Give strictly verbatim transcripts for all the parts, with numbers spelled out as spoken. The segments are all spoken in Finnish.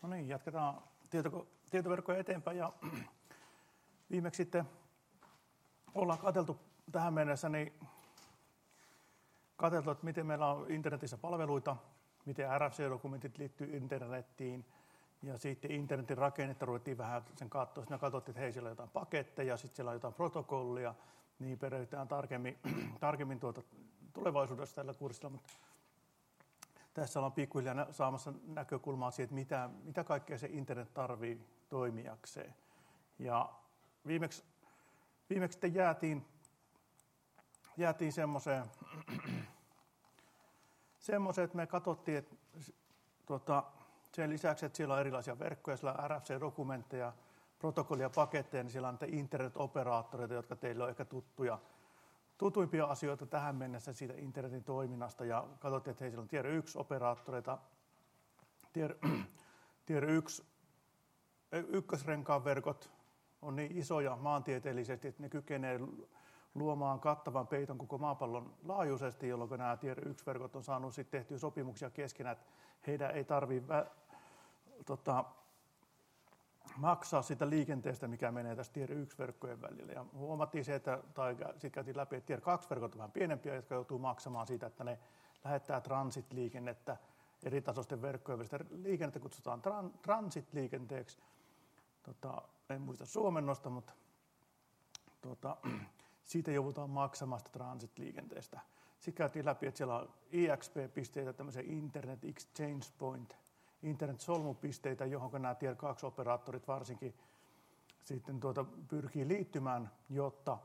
No niin, jatketaan tieto, tietoverkkoja eteenpäin ja viimeksi sitten ollaan katseltu tähän mennessä, niin katseltu, että miten meillä on internetissä palveluita, miten R F C-dokumentit liittyy internettiin ja sitten internetin rakennetta ruvettiin vähän sen katsoa. Siinä katsottiin, että hei, siellä on jotain paketteja, sitten siellä on jotain protokollia, niin perehdytään tarkemmin, tarkemmin tuota tulevaisuudessa tällä kurssilla, mutta tässä ollaan pikkuhiljaa saamassa näkökulmaa siihen, että mitä, mitä kaikkea se internet tarvii toimijakseen. Ja viimeksi, viimeksi sitten jäätiin, jäätiin semmoiseen, semmoiseen, että me katsottiin, että tuota, sen lisäksi, että siellä on erilaisia verkkoja, siellä on R F C-dokumentteja, protokollia, paketteja, niin siellä on niitä internet-operaattoreita, jotka teille on ehkä tuttuja. Tutuimpia asioita tähän mennessä siitä internetin toiminnasta ja katsottiin, että hei, siellä on tier yksi operaattoreita, tier, tier yksi, ykkösrenkaan verkot on niin isoja maantieteellisesti, että ne kykenee luomaan kattavan peiton koko maapallon laajuisesti, jolloin nämä tier yksi verkot on saanut sitten tehtyä sopimuksia keskenään, että heidän ei tarvitse tota, maksaa sitä liikenteestä, mikä menee tässä tier yksi verkkojen välillä. Ja huomattiin se, että, tai sitten käytiin läpi, että tier kaksi verkot on vähän pienempiä, jotka joutuu maksamaan siitä, että ne lähettää transit-liikennettä eri tasoisten verkkojen välistä. Liikennettä kutsutaan tran, transit-liikenteeksi. Tota, en muista suomennosta, mutta tota, siitä joudutaan maksamaan sitä transit-liikenteestä. Sitten käytiin läpi, että siellä on I X P-pisteitä, tämmöisiä Internet Exchange Point, internet-solmupisteitä, johon nämä tier kaksi operaattorit varsinkin sitten tuota pyrkii liittymään, jotta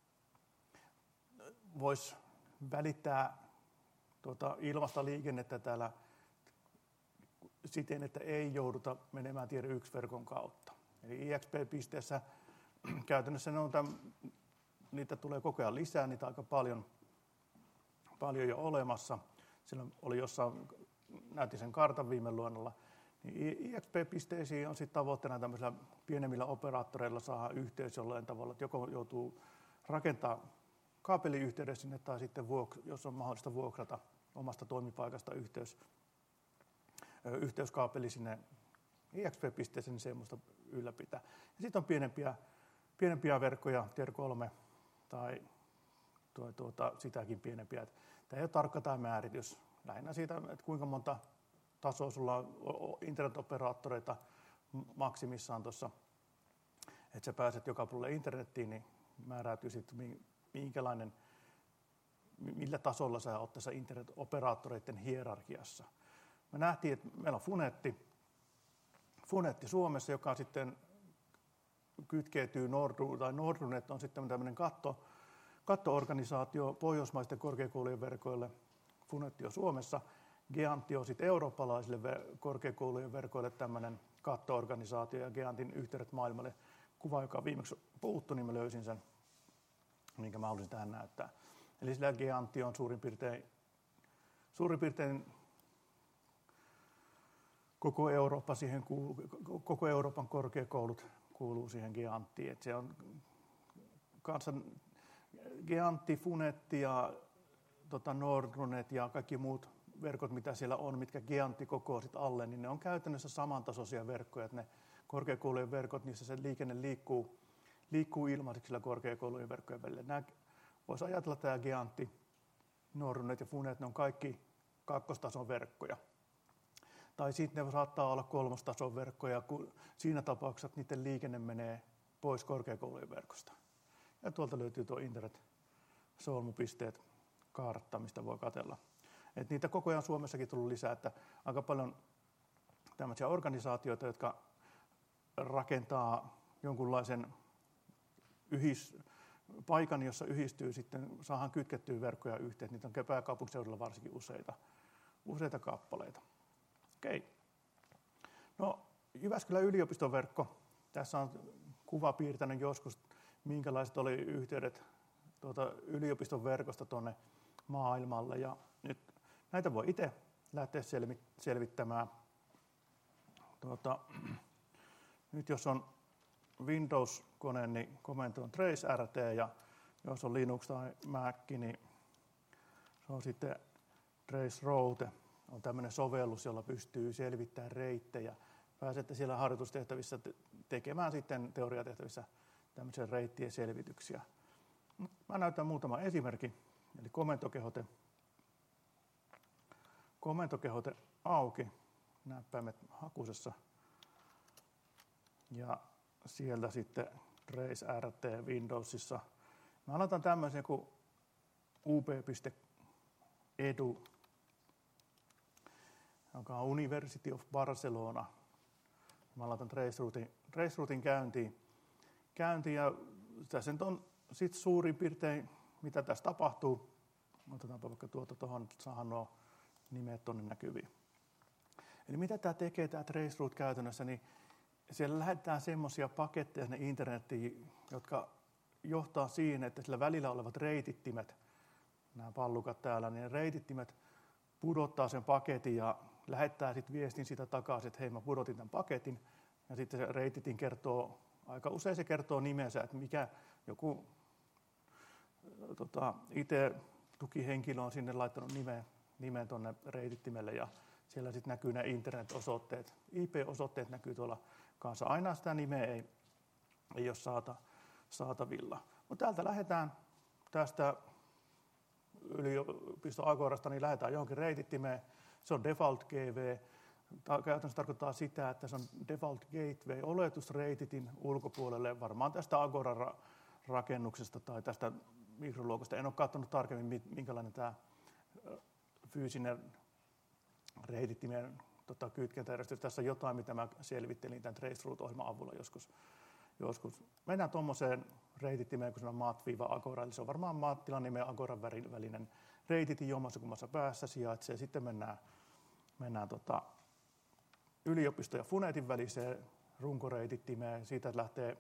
voisi välittää tuota ilmasta liikennettä täällä siten, että ei jouduta menemään tier yksi verkon kautta. Eli I X P-pisteessä käytännössä ne on tämän, niitä tulee koko ajan lisää, niitä aika paljon, paljon jo olemassa. Siellä oli jossain, näytin sen kartan viime luennolla, niin I X P-pisteisiin on sitten tavoitteena tämmöisillä pienemmillä operaattoreilla saada yhteys jollain tavalla, että joko joutuu rakentaa kaapeliyhteyden sinne tai sitten, vuok- jos on mahdollista vuokrata omasta toimipaikasta yhteys, yhteyskaapeli sinne I X P-pisteeseen, niin semmoista ylläpitää. Ja sitten on pienempiä, pienempiä verkkoja, tier kolme tai tuo, tuota, sitäkin pienempiä. Tämä ei ole tarkka tämä määritys. Lähinnä siitä, että kuinka monta tasoa sulla on internet-operaattoreita maksimissaan tuossa, että sä pääset joka puolelle internettiin, niin määräytyy sitten minkälainen, millä tasolla sä oot tässä internet-operaattoreiden hierarkiassa. Me nähtiin, että meillä on Funetti, Funetti Suomessa, joka sitten kytkeytyy Nordru, tai Nordrunet on sitten tämmöinen katto, katto-organisaatio pohjoismaisten korkeakoulujen verkoille. Funetti on Suomessa. Geantti on sitten eurooppalaisille korkeakoulujen verkoille tämmöinen katto-organisaatio ja Geantin yhteydet maailmalle. Kuva, joka viimeksi puuttu, niin mä löysin sen, minkä mä haluaisin tähän näyttää. Eli sillä Geantti on suurin piirtein, suurin piirtein koko, Eurooppa siihen kuuluu, koko Euroopan korkeakoulut kuuluu siihen Geanttiin. Et se on kanssa Geantti, Funetti ja tota Nordrunet ja kaikki muut verkot, mitä siellä on, mitkä Geantti kokoo sit alle, niin ne on käytännössä samantasoisia verkkoja, että ne korkeakoulujen verkot, niissä se liikenne liikkuu, liikkuu ilmaiseksi sillä korkeakoulujen verkkojen välillä. Nämä, voisi ajatella, että tämä Geantti, Nordrunet ja Funet, ne on kaikki kakkostason verkkoja. Tai sitten ne saattaa olla kolmostason verkkoja, kun siinä tapauksessa, että niiden liikenne menee pois korkeakoulujen verkosta. Ja tuolta löytyy tuo internet-solmupisteet, kartta, mistä voi katsella. Et niitä koko ajan Suomessakin tullut lisää, että aika paljon tämmöisiä organisaatioita, jotka rakentaa jonkunlaisen yhdis, paikan, jossa yhdistyy sitten, saadaan kytkettyä verkkoja yhteen. Niitä on pääkaupunkiseudulla varsinkin useita, useita kappaleita. Okei. No, Jyväskylän yliopiston verkko. Tässä on kuva piirtänyt joskus, minkälaiset oli yhteydet tuota yliopiston verkosta tuonne maailmalle. Ja nyt näitä voi itse lähteä selvittämään. Tuota, nyt jos on Windows-kone, niin komento on trace rt, ja jos on Linux tai Mac, niin se on sitten trace route. On tämmöinen sovellus, jolla pystyy selvittämään reittejä pääsette siellä harjoitustehtävissä tekemään sitten teoriatehtävissä tämmöisiä reittien selvityksiä. Mä näytän muutama esimerkki, eli komentokehote. Komentokehote auki, näppäimet hakusessa ja sieltä sitten Trace R T Windowsissa. Mä aloitan tämmöisen kuin u p piste e d u, joka on University of Barcelona. Mä aloitan traceroutin, traceroutin käyntiin. käyntiin ja tässä nyt on sitten suurin piirtein, mitä tässä tapahtuu. Otetaanpa vaikka tuota tuohon, että saadaan nuo nimet tuonne näkyviin. Eli mitä tämä tekee, tämä traceroute käytännössä, niin siellä lähetetään semmoisia paketteja sinne internettiin, jotka johtaa siihen, että sillä välillä olevat reitittimet, nämä pallukat täällä, niin ne reitittimet pudottaa sen paketin ja lähettää sitten viestin sitä takaisin, että hei, mä pudotin tämän paketin. Ja sitten se reititin kertoo, aika usein se kertoo nimensä, että mikä joku tota, itse tukihenkilö on sinne laittanut nimen, nimen tuonne reitittimelle ja siellä sitten näkyy nämä internet-osoitteet. I P-osoitteet näkyy tuolla kanssa. Aina sitä nimeä ei, ei ole saata, saatavilla. Mutta täältä lähdetään tästä yliopiston Agorasta, niin lähdetään johonkin reitittimeen. Se on default gateway. Käytännössä tarkoittaa sitä, että se on default gateway oletusreititin ulkopuolelle, varmaan tästä Agoran rakennuksesta tai tästä mikroluokasta. En ole katsonut tarkemmin, minkälainen tämä fyysinen reitittimien tota, kytkentäjärjestys. Tässä on jotain, mitä mä selvittelin tämän Traceroute-ohjelman avulla joskus. joskus. Mennään tuommoiseen reitittimeen, kun se on mat-agora, eli se on varmaan maattilan nimen ja agoran välinen reititin jommassa kummassa päässä sijaitsee. Sitten mennään, mennään tota, yliopisto ja Funetin väliseen runkoreitittimeen. Siitä lähtee,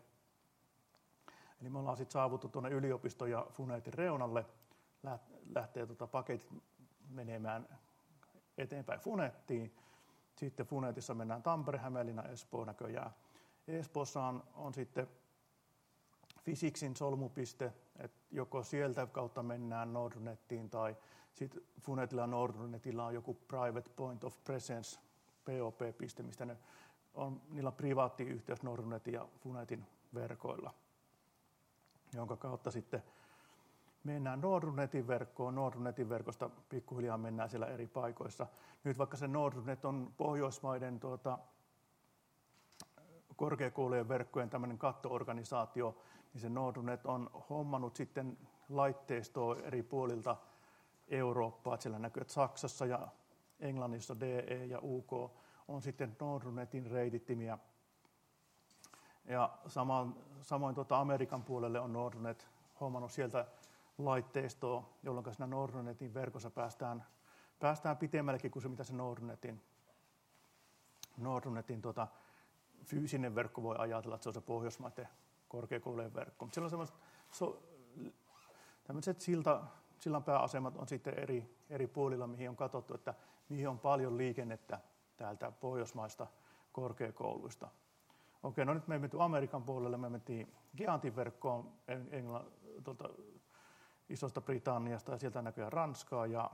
eli me ollaan sitten saavuttu tuonne yliopiston ja Funetin reunalle, lähtee tota paketit menemään eteenpäin Funettiin. Sitten Funetissa mennään Tampere, Hämeenlinna, Espoo näköjään. Espoossa on, on sitten Physicsin solmupiste, että joko sieltä kautta mennään Nordnettiin tai sitten Funetilla ja Nordnetilla on joku private point of presence, P O P-piste, mistä ne on, niillä on privaatti yhteys Nordnetin ja Funetin verkoilla, jonka kautta sitten mennään Nordnetin verkkoon. Nordnetin verkosta pikkuhiljaa mennään siellä eri paikoissa. Nyt vaikka se Nordnet on Pohjoismaiden tuota, korkeakoulujen verkkojen tämmöinen katto-organisaatio, niin se Nordnet on hommannut sitten laitteistoa eri puolilta Eurooppaa. Että siellä näkyy, että Saksassa ja Englannissa D E ja U K on sitten Nordnetin reitittimiä. Ja samoin, samoin tuota Amerikan puolelle on Nordnet hommannut sieltä laitteistoa, jolloin siinä Nordnetin verkossa päästään, päästään pitemmällekin kuin se, mitä se Nordnetin, Nordnetin tuota, fyysinen verkko voi ajatella, että se on se Pohjoismaiden korkeakoulujen verkko. Mutta siellä on so, tämmöiset silta, sillan pääasemat on sitten eri, eri puolilla, mihin on katsottu, että mihin on paljon liikennettä täältä Pohjoismaista korkeakouluista. Okei, no nyt me mentiin Amerikan puolelle, me mentiin Giantin verkkoon Englann, tuolta Isosta Britanniasta ja sieltä näköjään Ranskaa ja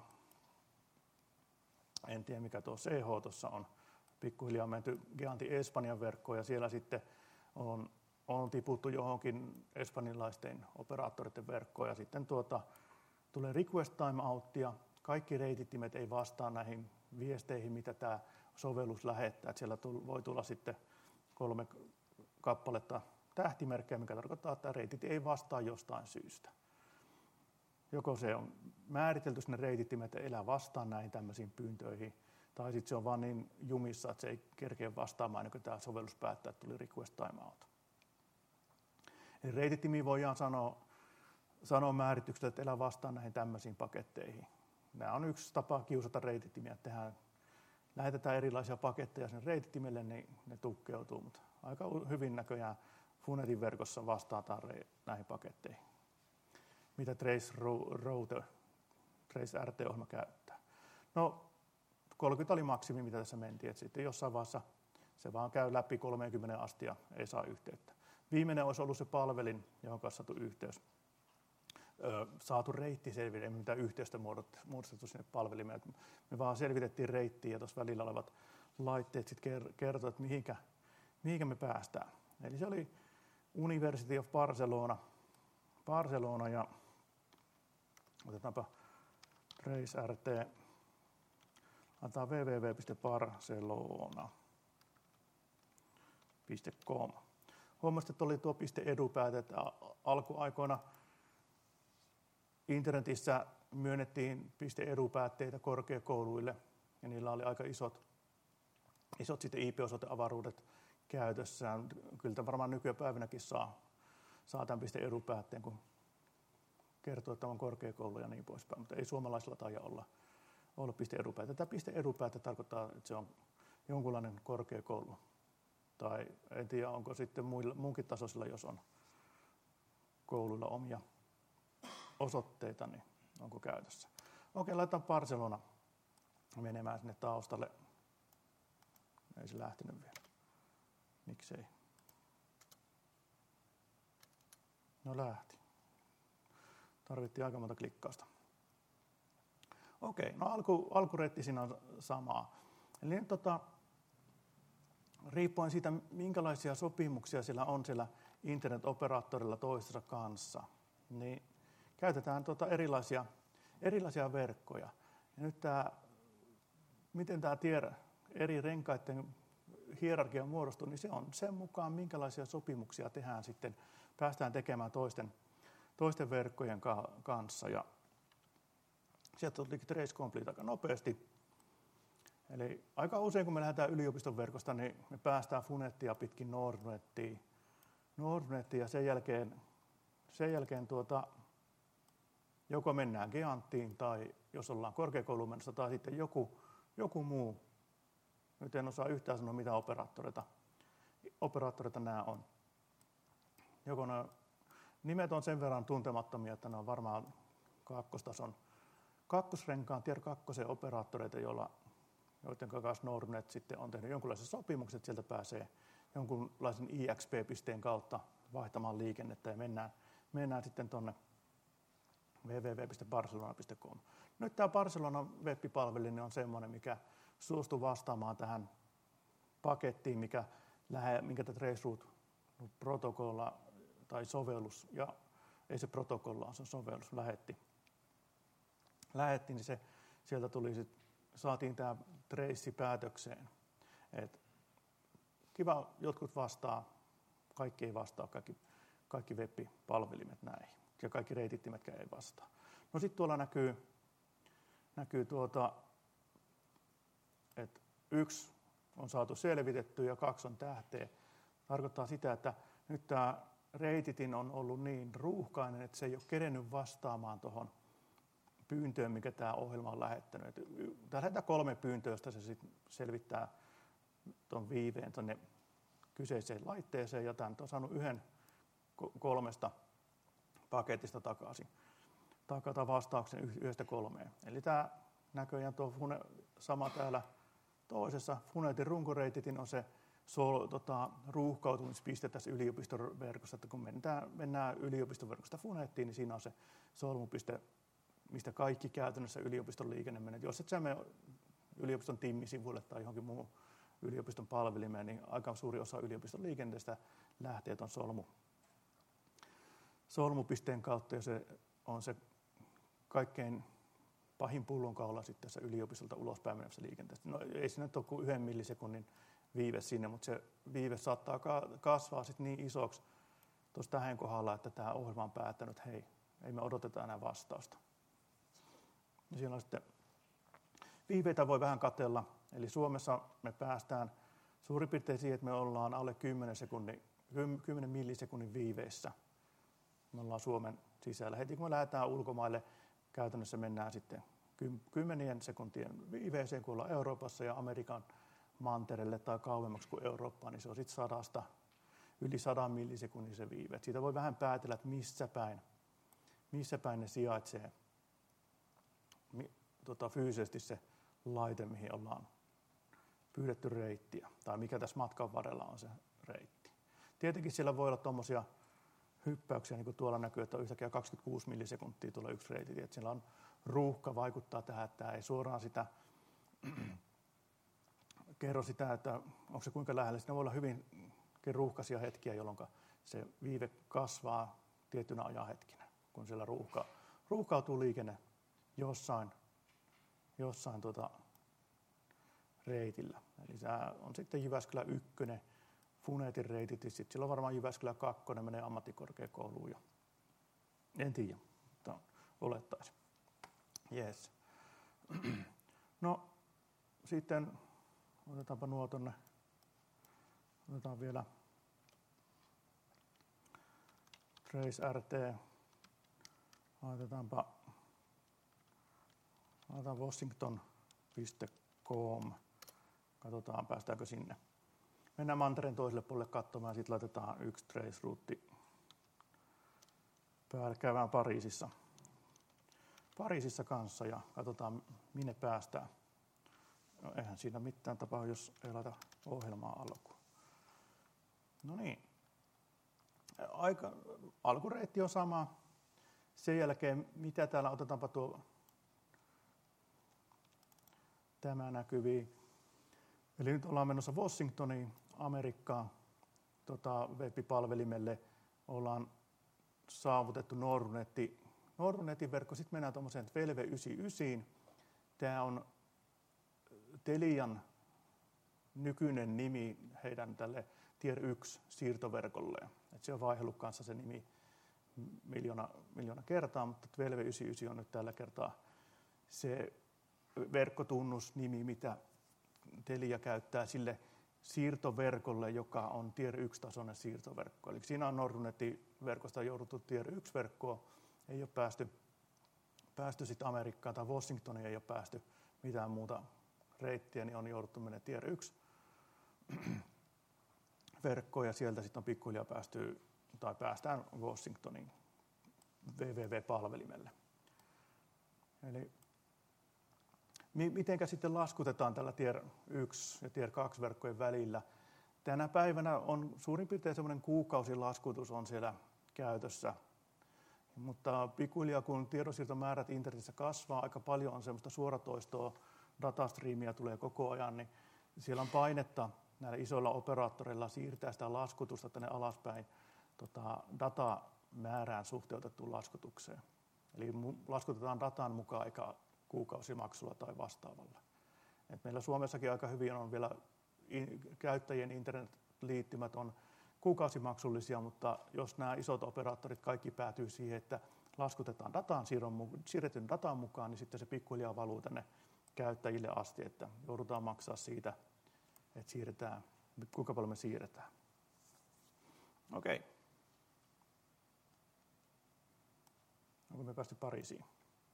en tiedä mikä tuo C H tuossa on. Pikkuhiljaa on menty Giantin Espanjan verkkoon ja siellä sitten on, on tiputtu johonkin espanjalaisten operaattoreiden verkkoon ja sitten tuota, tulee request timeouttia. Kaikki reitittimet ei vastaa näihin viesteihin, mitä tämä sovellus lähettää. Että siellä voi tulla sitten kolme kappaletta tähtimerkkejä, mikä tarkoittaa, että reitit ei vastaa jostain syystä. Joko se on määritelty sinne reitittimet, että elää vastaan näihin tämmöisiin pyyntöihin, tai sitten se on vaan niin jumissa, että se ei kerkeä vastaamaan, kun tämä sovellus päättää, että tuli request timeout. Eli reitittimiin voidaan sanoa, sanoa määrityksellä, että elää vastaan näihin tämmöisiin paketteihin. Nämä on yksi tapa kiusata reitittimiä, että tehdään, lähetetään erilaisia paketteja sinne reitittimelle, niin ne tukkeutuu, mutta aika hyvin näköjään Funetin verkossa vastataan näihin paketteihin, mitä Traceroute, Trace R T-ohjelma käyttää. No, kolmekymmentä oli maksimi, mitä tässä mentiin, että sitten jossain vaiheessa se vaan käy läpi kolmeenkymmeneen asti ja ei saa yhteyttä. Viimeinen olisi ollut se palvelin, johon kanssa saatu yhteys. Öö, saatu reitti selville, ei mitään yhteystä muodostettu sinne palvelimeen. Me vaan selvitettiin reittiä ja tuossa välillä olevat laitteet sitten kertoo, että mihinkä, mihinkä me päästään. Eli se oli University of Barcelona, Barcelona ja otetaanpa Trace R T, antaa double-u double-u double-u piste barcelona piste com. Huomasin, että oli tuo .edu-pääte, että alkuaikoina internetissä myönnettiin .edu-päätteitä korkeakouluille, ja niillä oli aika isot, isot sitten I P-osoiteavaruudet käytössään. Kyllä varmaan nykypäivänäkin saa, saa tämän .edu-päätteen, kun kertoo, että on korkeakoulu ja niin poispäin, mutta ei suomalaisilla taida olla, olla .edu-pääte. Tämä .edu-pääte tarkoittaa, että se on jonkunlainen korkeakoulu. Tai en tiedä, onko sitten muilla, muunkin tasoisilla, jos on kouluilla omia osoitteita, niin onko käytössä. Okei, laitetaan Barcelona menemään sinne taustalle. Ei se lähtenyt vielä. Miksei? No lähti. Tarvittiin aika monta klikkausta. Okei, no alku, alkureitti siinä on samaa. Eli nyt tota, riippuen siitä, minkälaisia sopimuksia siellä on siellä internet-operaattorilla toistensa kanssa, niin käytetään tuota erilaisia, erilaisia verkkoja. Ja nyt tämä, miten tämä tiedä, eri renkaiden hierarkia muodostuu, niin se on sen mukaan, minkälaisia sopimuksia tehdään sitten, päästään tekemään toisten, toisten verkkojen kanssa. Ja sieltä tuli Trace Complete aika nopeasti. Eli aika usein, kun me lähdetään yliopiston verkosta, niin me päästään Funettia pitkin Nordnettiin. Nordnettiin ja sen jälkeen, sen jälkeen tuota, joko mennään Geanttiin tai jos ollaan korkeakouluun menossa tai sitten joku, joku muu. Nyt en osaa yhtään sanoa, mitä operaattoreita, operaattoreita nämä on. Joko nämä nimet on sen verran tuntemattomia, että ne on varmaan kakkostason, kakkosrenkaan tier kakkosen operaattoreita, joilla joiden kanssa Nordnet sitten on tehnyt jonkinlaiset sopimukset, että sieltä pääsee jonkunlaisen I X P-pisteen kautta vaihtamaan liikennettä ja mennään, mennään sitten tuonne double-u double-u double-u piste barcelona piste com. Nyt tämä Barcelonan web-palvelu on semmoinen, mikä suostuu vastaamaan tähän pakettiin, mikä lähe, minkä tämä Traceroute-protokolla tai sovellus, ja ei se protokolla, se sovellus lähetti. Lähetti, niin se, sieltä tuli sit, saatiin tämä Trace päätökseen. Et kiva, jotkut vastaa, kaikki ei vastaa, kaikki, kaikki web-palvelimet näihin, ja kaikki reitittimetkään ei vastaa. No sitten tuolla näkyy, näkyy tuota, että yksi on saatu selvitetty ja kaksi on tähteä. Tarkoittaa sitä, että nyt tämä reititin on ollut niin ruuhkainen, että se ei ole kerennyt vastaamaan tuohon pyyntöön, mikä tämä ohjelma on lähettänyt. Tämä lähettää kolme pyyntöä, josta se sitten selvittää tuon viiveen tuonne kyseiseen laitteeseen, ja tämän on saanut yhden kolmesta paketista takaisin. Takata vastauksen yhdestä kolmeen. Eli tämä näköjään tuo Fune, sama täällä toisessa Funetin runkoreititin on se sol, tota, ruuhkautumispiste tässä yliopiston verkossa, että kun mennään, mennään yliopiston verkosta Funettiin, niin siinä on se solmupiste, mistä kaikki käytännössä yliopiston liikenne menee. Jos et sä mene yliopiston timmisivuille tai johonkin muun yliopiston palvelimeen, niin aika suuri osa yliopiston liikenteestä lähtee tuon solmu, solmupisteen kautta, ja se on se kaikkein pahin pullonkaula sitten tässä yliopistolta ulospäin menevässä liikenteestä. No ei siinä ole kuin yhden millisekunnin viive sinne, mutta se viive saattaa kasvaa sitten niin isoksi tuossa tähän kohdalla, että tämä ohjelma on päättänyt, että hei, ei me odoteta enää vastausta. Ja siellä on sitten viiveitä voi vähän katsella, eli Suomessa me päästään suurin piirtein siihen, että me ollaan alle kymmenen, sekunnin, kymmenen millisekunnin viiveissä. Me ollaan Suomen sisällä. Heti kun me lähdetään ulkomaille, käytännössä mennään sitten kymmenien sekuntien viiveeseen, kun ollaan Euroopassa ja Amerikan mantereelle tai kauemmaksi kuin Eurooppaan, niin se on sitten sadasta, yli sadan millisekunnin se viive. Siitä voi vähän päätellä, että missä päin, missä päin ne sijaitsee tota, fyysisesti se laite, mihin ollaan pyydetty reittiä, tai mikä tässä matkan varrella on se reitti. Tietenkin siellä voi olla tuommoisia hyppäyksiä, niin kuin tuolla näkyy, että on yhtäkkiä kaksikymmentäkuusi millisekuntia tulee yksi reitti, että siellä on ruuhka vaikuttaa tähän, että tämä ei suoraan sitä kerro sitä, että onko se kuinka lähellä. Siinä voi olla hyvinkin ruuhkaisia hetkiä, jolloin se viive kasvaa tiettynä ajanhetkinä, kun siellä ruuhka, ruuhkautuu liikenne jossain, jossain tuota reitillä. Eli se on sitten Jyväskylä ykkönen, Funeetin reitit, ja sitten siellä on varmaan Jyväskylä kakkonen, menee ammattikorkeakouluun. Ja en tiedä, mutta olettaisin. Yes. No sitten otetaanpa nuo tonne. Otetaan vielä Trace R T. Laitetaanpa laitetaan washington piste com. Katsotaan, päästäänkö sinne. Mennään mantereen toiselle puolelle katsomaan ja sitten laitetaan yksi Trace-ruutti päälle. Käydään Pariisissa. Pariisissa kanssa ja katsotaan, minne päästään. No, eihän siinä mitään tapahdu, jos ei laita ohjelmaa alkuun. No niin. Aika, alkureitti on sama. Sen jälkeen, mitä täällä, otetaanpa tuo tämä näkyviin. Eli nyt ollaan menossa Washingtoniin, Amerikkaan, tota, web-palvelimelle. Ollaan saavutettu Nordnetti, Nordnetin verkko. Sitten mennään tuommoiseen Velve yhdeksänkymmentäyhdeksän. Tämä on Telian nykyinen nimi heidän tälle Tier yksi siirtoverkolleen. Et se on vaihdellut kanssa se nimi miljoona, miljoona kertaa, mutta Velve yhdeksänkymmentäyhdeksän on nyt tällä kertaa se verkkotunnusnimi, mitä Telia käyttää sille siirtoverkolle, joka on Tier yksi-tasoinen siirtoverkko. Eli siinä on Nordnetin verkosta jouduttu Tier yksi-verkkoon, ei ole päästy, päästy sitten Amerikkaan tai Washingtoniin, ei ole päästy mitään muuta reittiä, niin on jouduttu mennä Tier yksi verkkoon ja sieltä sitten on pikkuhiljaa päästy, tai päästään Washingtonin www-palvelimelle. Eli mitenkä sitten laskutetaan tällä Tier yksi ja Tier kaksi verkkojen välillä? Tänä päivänä on suurin piirtein semmoinen kuukausilaskutus on siellä käytössä. Mutta pikkuhiljaa kun tiedonsiirtomäärät internetissä kasvaa, aika paljon on semmoista suoratoistoa, datastriimiä tulee koko ajan, niin siellä on painetta näillä isoilla operaattoreilla siirtää sitä laskutusta tänne alaspäin tota, datamäärään suhteutettuun laskutukseen. Eli laskutetaan datan mukaan eikä kuukausimaksulla tai vastaavalla. Et meillä Suomessakin aika hyvin on vielä in, käyttäjien internetliittymät on kuukausimaksullisia, mutta jos nämä isot operaattorit kaikki päätyy siihen, että laskutetaan datan, siirretyn datan mukaan, niin sitten se pikkuhiljaa valuu tänne käyttäjille asti, että joudutaan maksaa siitä, että siirretään, kuinka paljon me siirretään. Okei. Okay. Onko me päästy Pariisiin?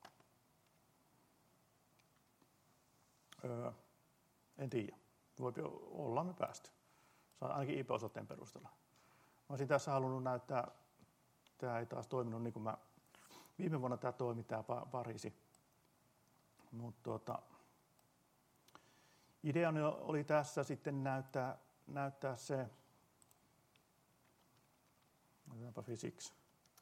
Öö, en tiedä. Voi olla me päästy. Ainakin I P-osoitteen perusteella. Mä olisin tässä halunnut näyttää, tämä ei taas toiminut niin kuin mä, viime vuonna tämä toimi, tämä Pariisi. Mutta tuota, ideani oli tässä sitten näyttää, näyttää se, otetaanpa physics,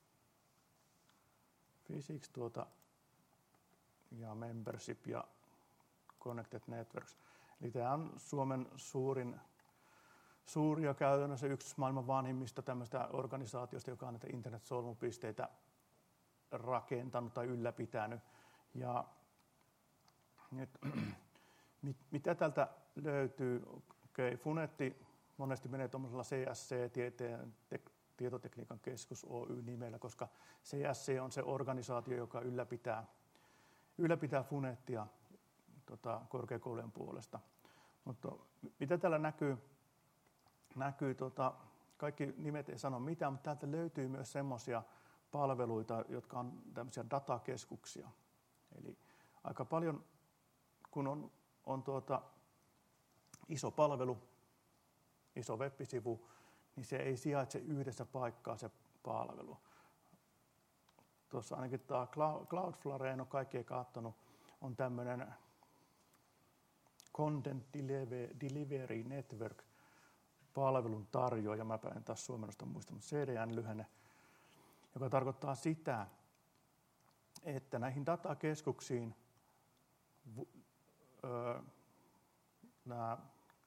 physics tuota, ja membership ja connected networks. Eli tämä on Suomen suurin, suuri ja käytännössä yksi maailman vanhimmista tämmöistä organisaatiosta, joka on näitä internet-solmupisteitä rakentanut tai ylläpitänyt. Ja nyt, mitä täältä löytyy? Okay, Funetti monesti menee tuollaisella C S C, tieteen, te, tietotekniikan keskus Oy-nimellä, koska C S C on se organisaatio, joka ylläpitää, ylläpitää Funettia tota, korkeakoulujen puolesta. Mutta mitä täällä näkyy? näkyy tota, kaikki nimet ei sano mitään, mutta täältä löytyy myös semmoisia palveluita, jotka on tämmöisiä datakeskuksia. Eli aika paljon, kun on, on tuota, iso palvelu, iso web-sivu, niin se ei sijaitse yhdessä paikkaa se palvelu. Tuossa ainakin tämä Cloudflare, en ole kaikkea katsonut, on tämmöinen Content Delivery Network palvelun tarjoaja, mä en taas suomennosta muista, mutta C D N-lyhenne, joka tarkoittaa sitä, että näihin datakeskuksiin nämä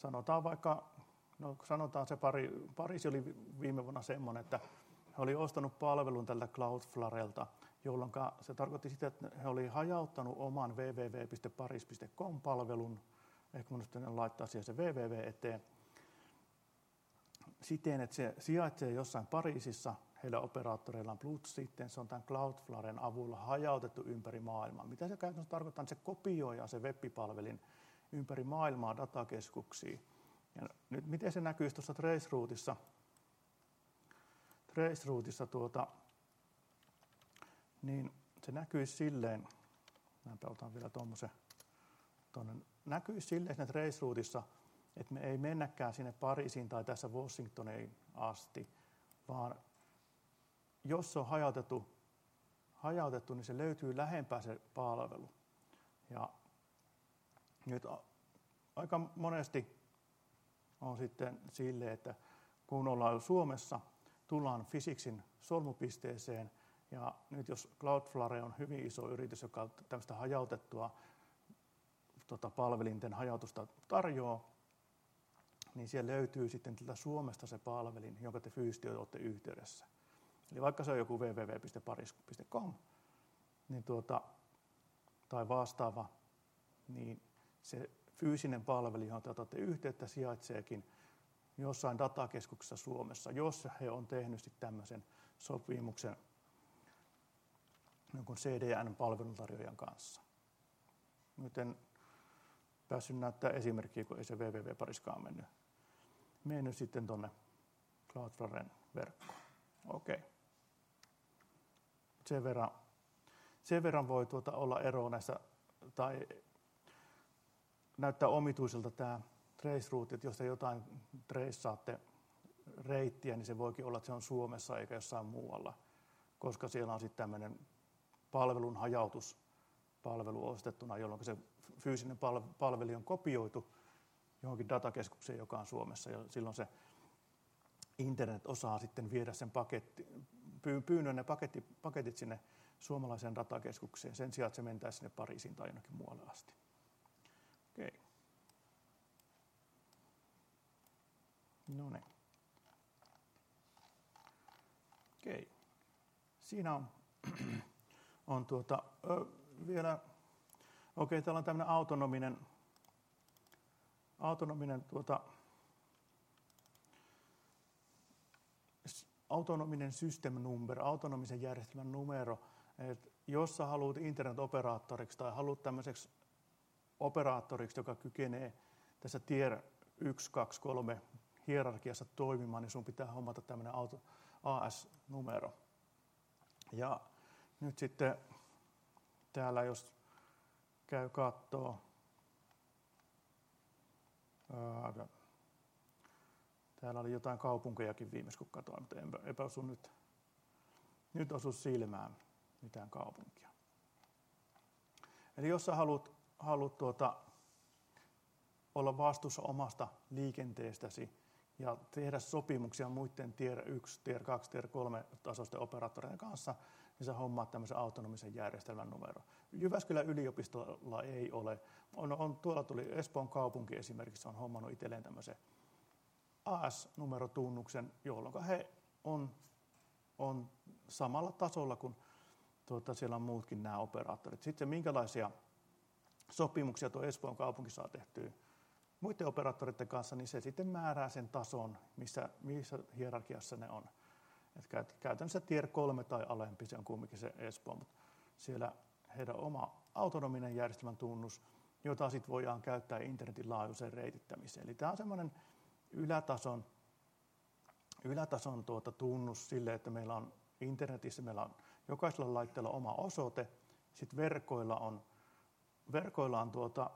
sanotaan vaikka, no sanotaan se pari, Pariisi oli viime vuonna semmoinen, että he oli ostanut palvelun tältä Cloudflarelta, jolloin se tarkoitti sitä, että he oli hajauttanut oman double-u double-u double-u piste paris piste com-palvelun, ehkä minun laittaa siihen se www eteen, siten, että se sijaitsee jossain Pariisissa, heillä operaattoreilla on plus sitten, se on tämän Cloudflaren avulla hajautettu ympäri maailmaa. Mitä se käytännössä tarkoittaa, että se kopioi se web-palvelin ympäri maailmaa datakeskuksiin. Ja nyt miten se näkyy tuossa Traceroutissa? Traceroutissa tuota, niin se näkyy silleen, näinpä otan vielä tuommoisen, näkyy silleen siinä Traceroutissa, että me ei mennäkään sinne Pariisiin tai tässä Washingtoniin asti, vaan jos se on hajautettu, hajautettu, niin se löytyy lähempää se palvelu. Ja nyt aika monesti on sitten silleen, että kun ollaan Suomessa, tullaan Physicsin solmupisteeseen, ja nyt jos Cloudflare on hyvin iso yritys, joka tämmöistä hajautettua tota, palvelinten hajautusta tarjoaa, niin siellä löytyy sitten tältä Suomesta se palvelin, jonka te fyysisesti olette yhteydessä. Eli vaikka se on joku double-u double-u double-u piste paris piste com niin tuota, tai vastaava, niin se fyysinen palvelu, johon te otatte yhteyttä, sijaitseekin jossain datakeskuksessa Suomessa, jos he on tehnyt sitten tämmöisen sopimuksen jonkun C D N-palveluntarjoajan kanssa. Nyt en päässyt näyttää esimerkkiä, kun ei se double-u double-u double-u pariskaan mennyt, mennyt sitten tuonne Cloudflaren verkkoon. Okei. Sen verran, sen verran voi tuota olla eroa näissä, tai näyttää omituiselta tämä Traceroute, että jos te jotain treissaatte reittiä, niin se voikin olla, että se on Suomessa eikä jossain muualla, koska siellä on sitten tämmöinen palvelun hajautuspalvelu ostettuna, jolloin se fyysinen palvelu on kopioitu johonkin datakeskukseen, joka on Suomessa, ja silloin se internet osaa sitten viedä sen paketti, pyynnön ne paketti, paketit sinne suomalaiseen datakeskukseen sen sijaan, että se mentäisi sinne Pariisiin tai jonnekin muualle asti. Okei. No niin. Okei. Siinä on, on tuota, ö, vielä, okei, täällä on tämmöinen autonominen, autonominen tuota, autonominen system number, autonomisen järjestelmän numero, että jos sä haluat internet-operaattoriksi tai haluat tämmöiseksi operaattoriksi, joka kykenee tässä tier yksi, kaksi, kolme hierarkiassa toimimaan, niin sun pitää hommata tämmöinen auto, A S-numero. Ja nyt sitten täällä, jos käy kattoo, ää, täällä oli jotain kaupunkejakin viimeis, kun katsoin, mutta enpä, enpä osu nyt, nyt osu silmään mitään kaupunkia. Eli jos sä haluat, haluat tuota, olla vastuussa omasta liikenteestäsi ja tehdä sopimuksia muiden tier yksi, tier kaksi, tier kolme tasoisten operaattoreiden kanssa, niin sä hommaat tämmöisen autonomisen järjestelmän numero. Jyväskylän yliopistolla ei ole. On, on, tuolla tuli Espoon kaupunki esimerkiksi, on hommannut itselleen tämmöisen A S-numerotunnuksen, jolloin he on, on samalla tasolla kuin tuota, siellä on muutkin nämä operaattorit. Sitten minkälaisia sopimuksia tuo Espoon kaupunki saa tehtyä muiden operaattoreiden kanssa, niin se sitten määrää sen tason, missä, missä hierarkiassa ne on. Et käytännössä tier kolme tai alempi, se on kumminkin se Espoo, mutta siellä heidän oma autonominen järjestelmän tunnus, jota sitten voidaan käyttää internetin laajuiseen reitittämiseen. Eli tämä on semmoinen ylätason, ylätason tuota tunnus sille, että meillä on internetissä, meillä on jokaisella laitteella oma osoite, sitten verkoilla on, verkoilla on tuota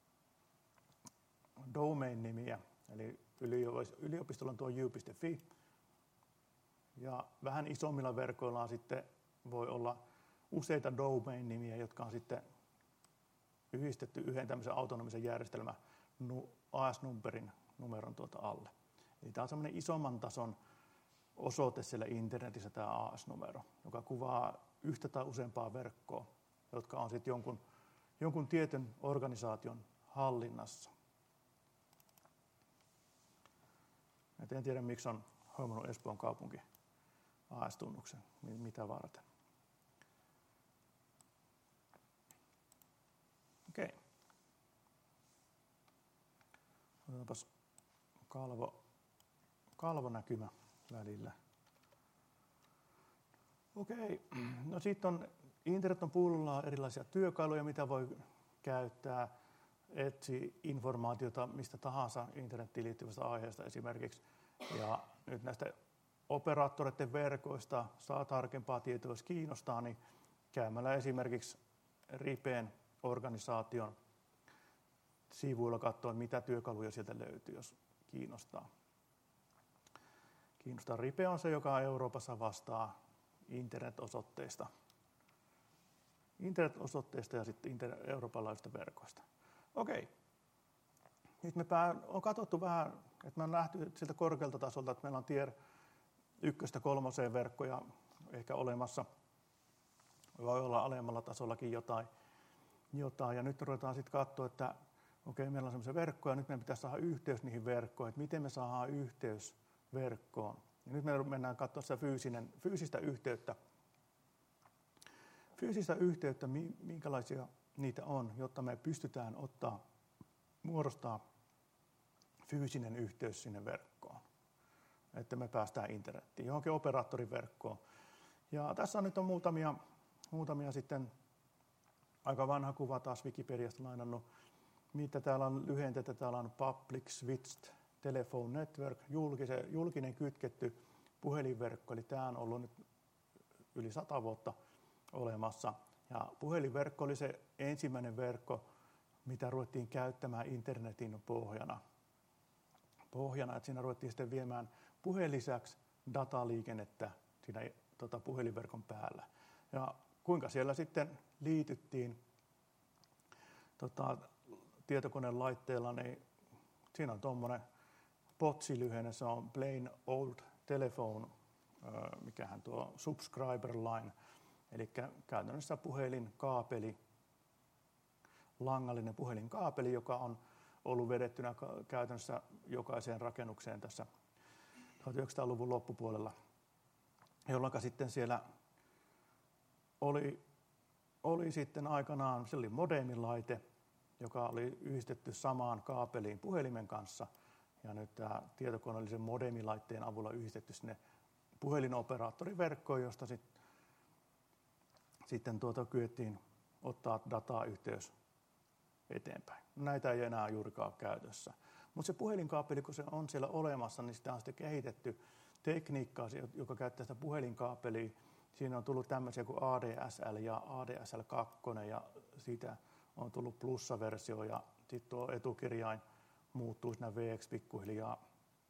domain-nimiä, eli yliopistolla on tuo u piste fi, ja vähän isommilla verkoilla sitten voi olla useita domain-nimiä, jotka on sitten yhdistetty yhden tämmöisen autonomisen järjestelmän A S-numberin numeron tuota alle. Eli tämä on semmoinen isomman tason osoite siellä internetissä, tämä A S-numero, joka kuvaa yhtä tai useampaa verkkoa, jotka on sitten jonkun, jonkun tietyn organisaation hallinnassa. Mutta en tiedä, miksi on hommannut Espoon kaupunki A S-tunnuksen, mitä varten. Okei. Otetaanpas kalvo, kalvonäkymä välillä. Okei, no sitten on, internet on pullollaan erilaisia työkaluja, mitä voi käyttää, etsi informaatiota mistä tahansa internettiin liittyvästä aiheesta esimerkiksi. Ja nyt näistä operaattoreiden verkoista saa tarkempaa tietoa, jos kiinnostaa, niin käymällä esimerkiksi Ripen organisaation sivuilla katsoen, mitä työkaluja sieltä löytyy, jos kiinnostaa. Kiinnostaa. Ripe on se, joka Euroopassa vastaa internet-osoitteista. Internet-osoitteista ja sitten internet- Euroopan laajuisista verkoista. Okei. Nyt me pää- on katsottu vähän, että me on nähty siltä korkealta tasolta, että meillä on tier ykköstä kolmoseen verkkoja ehkä olemassa. Voi olla alemmalla tasollakin jotain. jotain. Ja nyt ruvetaan sitten katsoa, että okei, meillä on sellaisia verkkoja, nyt meidän pitäisi saada yhteys niihin verkkoihin, että miten me saadaan yhteys verkkoon. Ja nyt me mennään katsoa sitä fyysinen, fyysistä yhteyttä. Fyysistä yhteyttä, minkälaisia niitä on, jotta me pystytään ottaa, muodostaa fyysinen yhteys sinne verkkoon. Että me päästään internettiin, johonkin operaattoriverkkoon. Ja tässä on nyt on muutamia, muutamia sitten, aika vanha kuva taas Wikipediasta lainannut, mitä täällä on lyhenteitä. Täällä on Public Switched Telephone Network, julkinen, julkinen kytketty puhelinverkko, eli tämä on ollut nyt yli sata vuotta olemassa. Ja puhelinverkko oli se ensimmäinen verkko, mitä ruvettiin käyttämään internetin pohjana. pohjana että siinä ruvettiin sitten viemään puheen lisäksi dataliikennettä siinä tota, puhelinverkon päällä. Ja kuinka siellä sitten liityttiin tota, tietokoneen laitteella, niin siinä on tuommoinen P O T S-lyhenne, se on Plain Old Telephone, mikähän tuo Subscriber Line, eli käytännössä puhelinkaapeli, langallinen puhelinkaapeli, joka on ollut vedettynä käytännössä jokaiseen rakennukseen tässä tuhatyhdeksänsataaluvun loppupuolella, jolloin sitten siellä oli, oli sitten aikanaan, se oli modemilaite, joka oli yhdistetty samaan kaapeliin puhelimen kanssa, ja nyt tämä tietokone oli sen modemilaitteen avulla yhdistetty sinne puhelinoperaattoriverkkoon, josta sit, sitten tuota kyettiin ottaa dataa-yhteys eteenpäin. Näitä ei enää juurikaan käytössä. Mutta se puhelinkaapeli, kun se on siellä olemassa, niin sitä on sitten kehitetty tekniikkaa, joka käyttää sitä puhelinkaapelia. Siinä on tullut tämmöisiä kuin A D S L ja A D S L kaksi, ja siitä on tullut plussaversio, ja sitten tuo etukirjain muuttuu siinä V X pikkuhiljaa.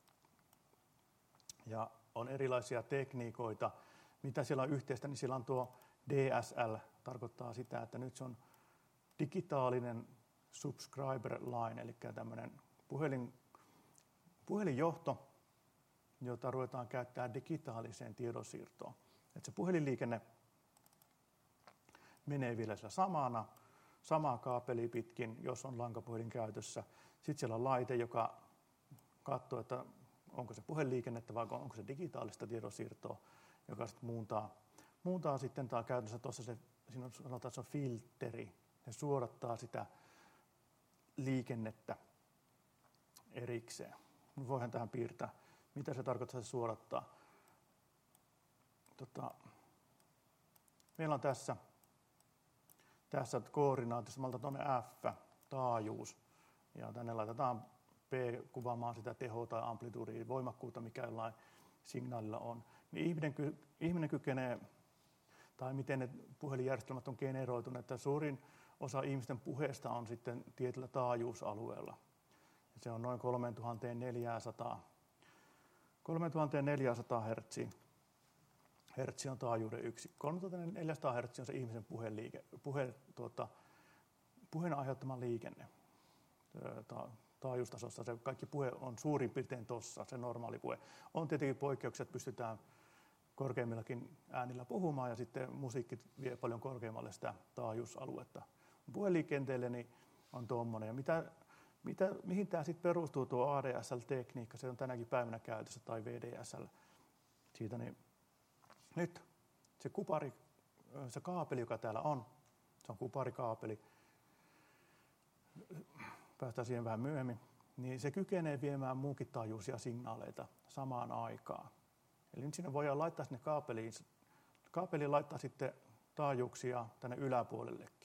Ja on erilaisia tekniikoita. Mitä siellä on yhteistä, niin siellä on tuo D S L, tarkoittaa sitä, että nyt se on digitaalinen subscriber line, eli tämmöinen puhelin, puhelinjohto, jota ruvetaan käyttämään digitaaliseen tiedonsiirtoon. Että se puhelinliikenne menee vielä sillä samana, samaa kaapelia pitkin, jos on lankapuhelin käytössä. Sitten siellä on laite, joka katsoo, että onko se puhelinliikennettä vai onko se digitaalista tiedonsiirtoa, joka sitten muuntaa, muuntaa sitten tämä käytännössä tuossa se, siinä on, sanotaan, että se on filteri. Se suodattaa sitä liikennettä erikseen. Voihan tähän piirtää, mitä se tarkoittaa, se suodattaa. Tota, meillä on tässä, tässä koordinaatissa, me otetaan tuonne F, taajuus, ja tänne laitetaan P kuvaamaan sitä tehoa tai amplituudia, voimakkuutta, mikä jollain signaalilla on. Niin ihminen, ihminen kykenee, tai miten ne puhelinjärjestelmät on generoituneet, että suurin osa ihmisten puheesta on sitten tietyllä taajuusalueella. Se on noin kolmetuhattaneljäsataa hertsiä. Hertsi on taajuuden yksikkö. kolmetuhattaneljäsataa hertsiä on se ihmisen puheliike, puhe, tuota, puheen aiheuttama liikenne. Ta, taajuustasossa se kaikki puhe on suurin piirtein tuossa, se normaali puhe. On tietenkin poikkeuksia, että pystytään korkeimmillakin äänillä puhumaan, ja sitten musiikki vie paljon korkeammalle sitä taajuusaluetta. Puheliikenteelle niin on tuommoinen. Ja mitä Mitä, mihin tämä sitten perustuu tuo A D S L-tekniikka, se on tänäkin päivänä käytössä, tai V D S L. Siitä, niin nyt se kupari, se kaapeli, joka täällä on, se on kuparikaapeli, päästään siihen vähän myöhemmin, niin se kykenee viemään muunkin taajuisia signaaleita samaan aikaan. Eli nyt sinne voidaan laittaa sinne kaapeliin, kaapeliin laittaa sitten taajuuksia tänne yläpuolellekin.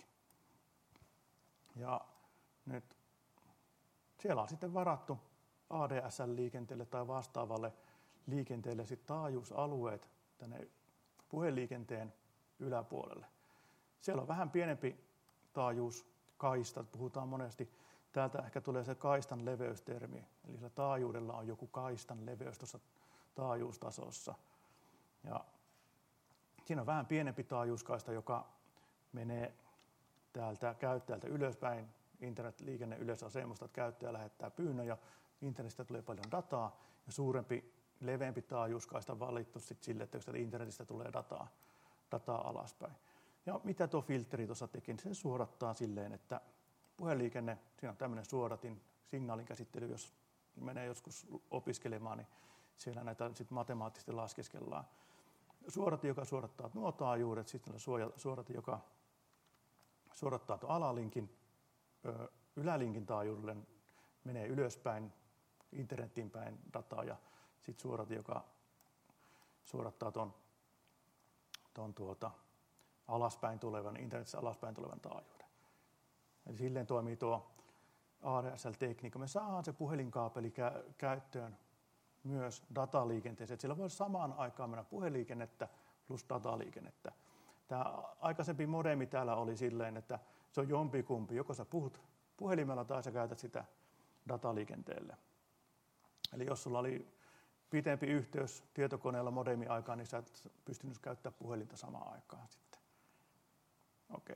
Ja nyt siellä on sitten varattu A D S L-liikenteelle tai vastaavalle liikenteelle sit taajuusalueet tänne puhelinliikenteen yläpuolelle. Siellä on vähän pienempi taajuuskaista, puhutaan monesti. Täältä ehkä tulee se kaistan leveystermi, eli sillä taajuudella on joku kaistan leveys tuossa taajuustasossa. Ja siinä on vähän pienempi taajuuskaista, joka menee täältä käyttäjältä ylöspäin, internetliikenne yleisasemasta, että käyttäjä lähettää pyynnön ja internetistä tulee paljon dataa, ja suurempi, leveämpi taajuuskaista valittu sit sille, että jos internetistä tulee dataa, dataa alaspäin. Ja mitä tuo filteri tuossa teki, niin se suodattaa silleen, että puhelinliikenne, siinä on tämmöinen suodatin, signaalin käsittely, jos menee joskus opiskelemaan, niin siellä näitä sitten matemaattisesti laskeskellaan. Suodatin, joka suodattaa nuo taajuudet, sitten suodatin, joka suodattaa tuon alalinkin, ylälinkin taajuudelle menee ylöspäin, internetin päin dataa, ja sitten suodatin, joka suodattaa tuon ton tuota, alaspäin tulevan, internetissä alaspäin tulevan taajuuden. Eli silleen toimii tuo A D S L-tekniikka. Me saadaan se puhelinkaapeli kä- käyttöön myös dataliikenteeseen, että siellä voi samaan aikaan mennä puhelinliikennettä plus dataliikennettä. Tämä aikaisempi modemi täällä oli silleen, että se on jompikumpi, joko sä puhut puhelimella tai sä käytät sitä dataliikenteelle. Eli jos sulla oli pitempi yhteys tietokoneella modemi aikaan, niin sä et pystynyt käyttämään puhelinta samaan aikaan sitten. Okei.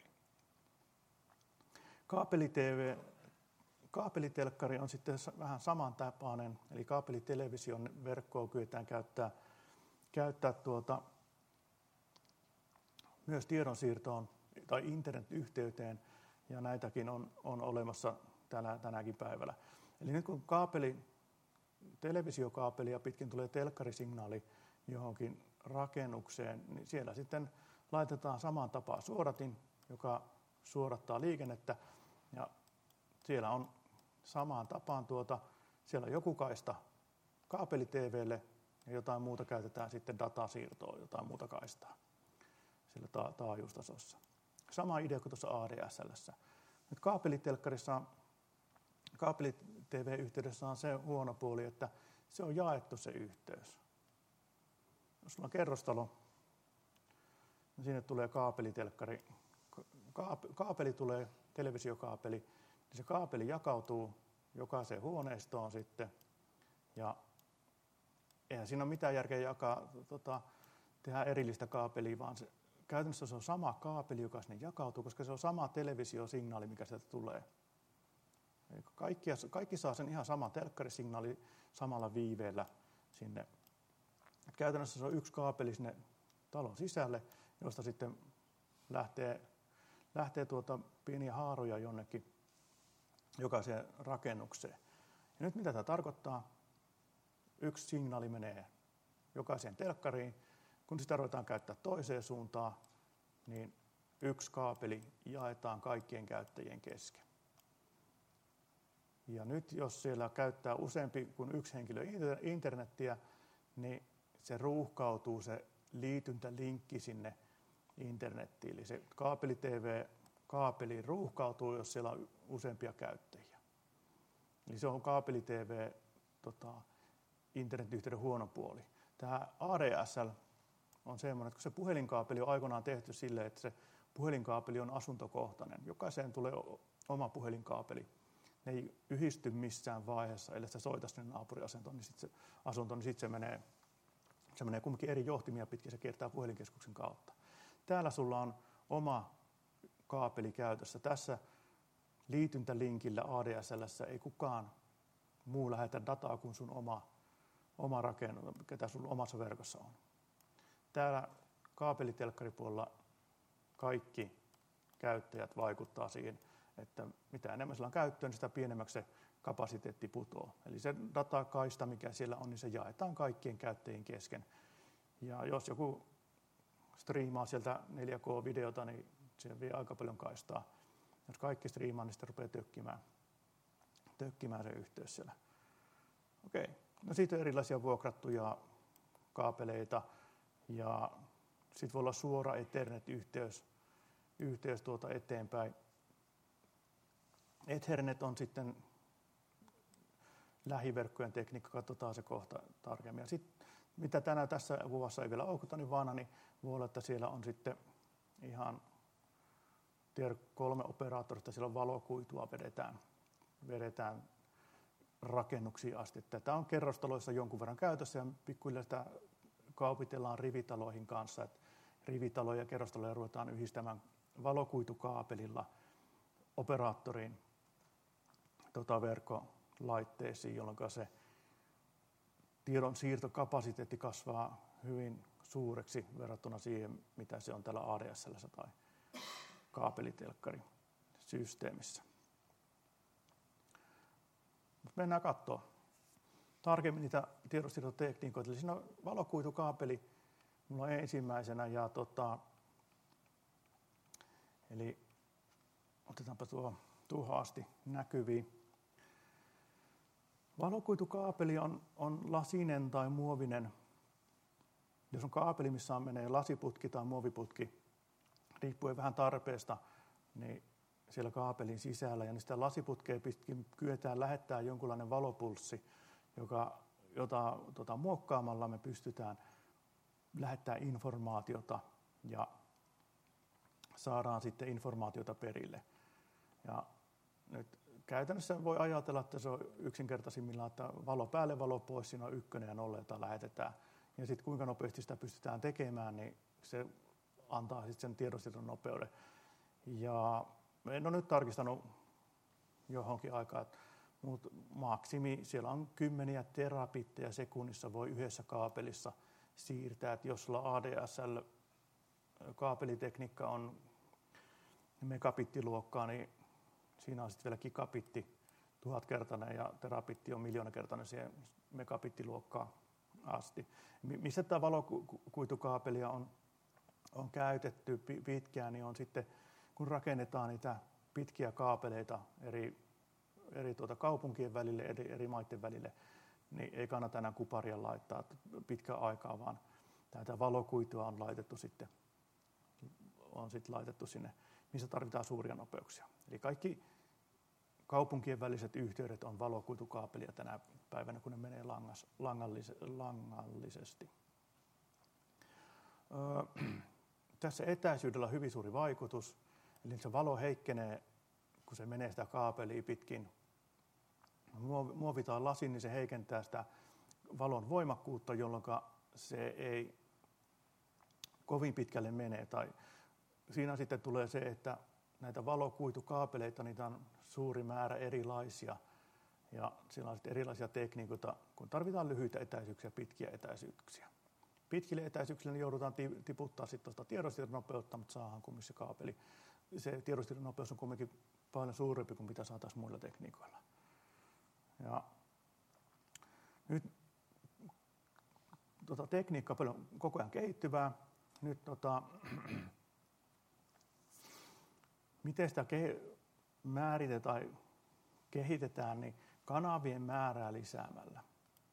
Kaapeli-TV, kaapelitelkkari on sitten vähän samantapainen, eli kaapelitelevision verkkoa kyetään käyttää, käyttää tuota, myös tiedonsiirtoon tai internetyhteyteen, ja näitäkin on, on olemassa tänä, tänäkin päivällä. Eli nyt kun kaapeli, televisiokaapelia pitkin tulee telkkarisignaali johonkin rakennukseen, niin siellä sitten laitetaan samaan tapaan suodatin, joka suodattaa liikennettä, ja siellä on samaan tapaan tuota, siellä on joku kaista kaapeli-TVlle ja jotain muuta käytetään sitten datasiirtoon, jotain muuta kaistaa sillä ta- taajuustasossa. Sama idea kuin tuossa A D S L:ssä. Nyt kaapelitelkkarissa, kaapeli-T V-yhteydessä on se huono puoli, että se on jaettu se yhteys. Jos sulla on kerrostalo, niin sinne tulee kaapelitelkkari, kaapeli tulee, televisiokaapeli, niin se kaapeli jakautuu jokaiseen huoneistoon sitten, ja eihän siinä ole mitään järkeä jakaa, tota, tehdä erillistä kaapelia, vaan se, käytännössä se on sama kaapeli, joka sinne jakautuu, koska se on sama televisiosignaali, mikä sieltä tulee. Kaikki, kaikki saa sen ihan sama telkkarisignaali samalla viiveellä sinne. Et käytännössä se on yksi kaapeli sinne talon sisälle, josta sitten lähtee, lähtee tuota pieniä haaroja jonnekin jokaiseen rakennukseen. Ja nyt mitä tämä tarkoittaa? Yksi signaali menee jokaiseen telkkariin. Kun sitä ruvetaan käyttää toiseen suuntaan, niin yksi kaapeli jaetaan kaikkien käyttäjien kesken. Ja nyt jos siellä käyttää useampi kuin yksi henkilö internettiä, niin se ruuhkautuu se liityntälinkki sinne internettiin. Eli se kaapeli-T V-kaapeli ruuhkautuu, jos siellä on useampia käyttäjiä. Eli se on kaapeli-T V tota, internetyhteyden huono puoli. Tämä A D S L on semmoinen, että kun se puhelinkaapeli on aikoinaan tehty silleen, että se puhelinkaapeli on asuntokohtainen. Jokaiseen tulee oma puhelinkaapeli. Ne ei yhdisty missään vaiheessa, ellei sitä soita sinne naapuriasuntoon, niin sitten se, asunto, niin sit se menee, se menee kumminkin eri johtimia pitkin, se kiertää puhelinkeskuksen kautta. Täällä sulla on oma kaapeli käytössä. Tässä liityntälinkillä A D S L:ssä ei kukaan muu lähetä dataa kuin sun oma, oma rakennus, ketä sun omassa verkossa on. Täällä kaapelitelkkaripuolella kaikki käyttäjät vaikuttaa siihen, että mitä enemmän sillä on käyttöön, niin sitä pienemmäksi se kapasiteetti putoaa. Eli se datakaista, mikä siellä on, niin se jaetaan kaikkien käyttäjien kesken. Ja jos joku striimaa sieltä neljä K-videota, niin se vie aika paljon kaistaa. Jos kaikki striimaa, niin sitten rupeaa tökkimään, tökkimään se yhteys siellä. Okei. No siitä on erilaisia vuokrattuja kaapeleita ja sitten voi olla suora Ethernet-yhteys yhteys tuota eteenpäin. Ethernet on sitten lähiverkkojen tekniikka, katsotaan se kohta tarkemmin. Ja sitten, mitä tänään tässä kuvassa ei vielä aukuta, niin vaana, niin voi olla, että siellä on sitten ihan tier kolme operaattorista, siellä on valokuitua vedetään, vedetään rakennuksiin asti. Tätä on kerrostaloissa jonkun verran käytössä ja pikkuhiljaa sitä kaupitellaan rivitaloihin kanssa. Että rivitaloja ja kerrostaloja ruvetaan yhdistämään valokuitukaapelilla operaattoriin tota verkkolaitteisiin, jolloin se tiedon siirtokapasiteetti kasvaa hyvin suureksi verrattuna siihen, mitä se on täällä A D S L:ssä tai kaapelitelkkarisysteemissä. Mennään katsomaan tarkemmin niitä tiedonsiirtotekniikoita. Eli siinä on valokuitukaapeli, mulla on ensimmäisenä, ja tota, eli otetaanpa tuo tuohon asti näkyviin. Valokuitukaapeli on, on lasinen tai muovinen. Jos on kaapeli, missä menee lasiputki tai muoviputki, riippuen vähän tarpeesta, niin siellä kaapelin sisällä ja sitä lasiputkea pitkin kyetään lähettämään jonkunlainen valopulssi, joka, jota tota, muokkaamalla me pystytään lähettämään informaatiota ja saadaan sitten informaatiota perille. Ja nyt käytännössä voi ajatella, että se on yksinkertaisimmillaan, että valo päälle, valo pois, siinä on ykkönen ja nolla, jota lähetetään. Ja sitten kuinka nopeasti sitä pystytään tekemään, niin se antaa sitten sen tiedonsiirron nopeuden. Ja en ole nyt tarkistanut johonkin aikaan, mutta maksimi siellä on kymmeniä terabitteja sekunnissa voi yhdessä kaapelissa siirtää. Että jos sulla A D S L-kaapelitekniikka on megabittiluokkaa, niin siinä on sitten vielä gigabitti tuhatkertainen ja terabitti on miljoonakertainen siihen megabittiluokkaan asti. Missä tämä valokuitukaapelia on, on käytetty pitkään, niin on sitten, kun rakennetaan niitä pitkiä kaapeleita eri, eri tuota kaupunkien välille, eri, eri maiden välille, niin ei kannata enää kuparia laittaa pitkän aikaa, vaan tätä valokuitua on laitettu sitten, on sitten laitettu sinne, missä tarvitaan suuria nopeuksia. Eli kaikki kaupunkien väliset yhteydet on valokuitukaapelia tänä päivänä, kun ne menee langas, langallis, langallisesti. Öö, tässä etäisyydellä on hyvin suuri vaikutus, eli se valo heikkenee, kun se menee sitä kaapelia pitkin. Muovitaan lasin, niin se heikentää sitä valon voimakkuutta, jolloin se ei kovin pitkälle mene. Tai siinä sitten tulee se, että näitä valokuitukaapeleita, niitä on suuri määrä erilaisia. Ja siellä on sitten erilaisia tekniikoita, kun tarvitaan lyhyitä etäisyyksiä ja pitkiä etäisyyksiä. Pitkille etäisyyksille niin joudutaan tiputtaa sitten tuosta tiedonsiirron nopeutta, mutta saadaan kumminkin se kaapeli. Se tiedonsiirron nopeus on kuitenkin paljon suurempi kuin mitä saataisiin muilla tekniikoilla. Ja nyt tota, tekniikka on koko ajan kehittyvää. Nyt tota, miten sitä ke- määritetään tai kehitetään, niin kanavien määrää lisäämällä.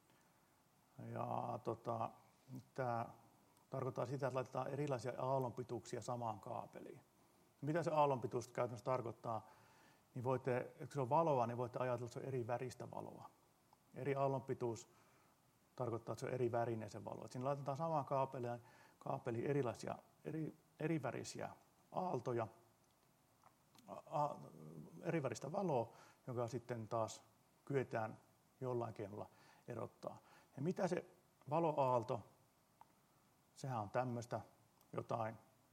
Ja tota, tämä tarkoittaa sitä, että laitetaan erilaisia aallonpituuksia samaan kaapeliin. Mitä se aallonpituus käytännössä tarkoittaa? Niin voitte, kun se on valoa, niin voitte ajatella, että se on eri väristä valoa. Eri aallonpituus tarkoittaa, että se on eri värinen se valo. Et siinä laitetaan samaan kaapeliin, kaapeliin erilaisia, eri, eri värisiä aaltoja, a, eri väristä valoa, joka sitten taas kyetään jollain keinolla erottaa. Ja mitä se valoaalto, sehän on tämmöistä jotain.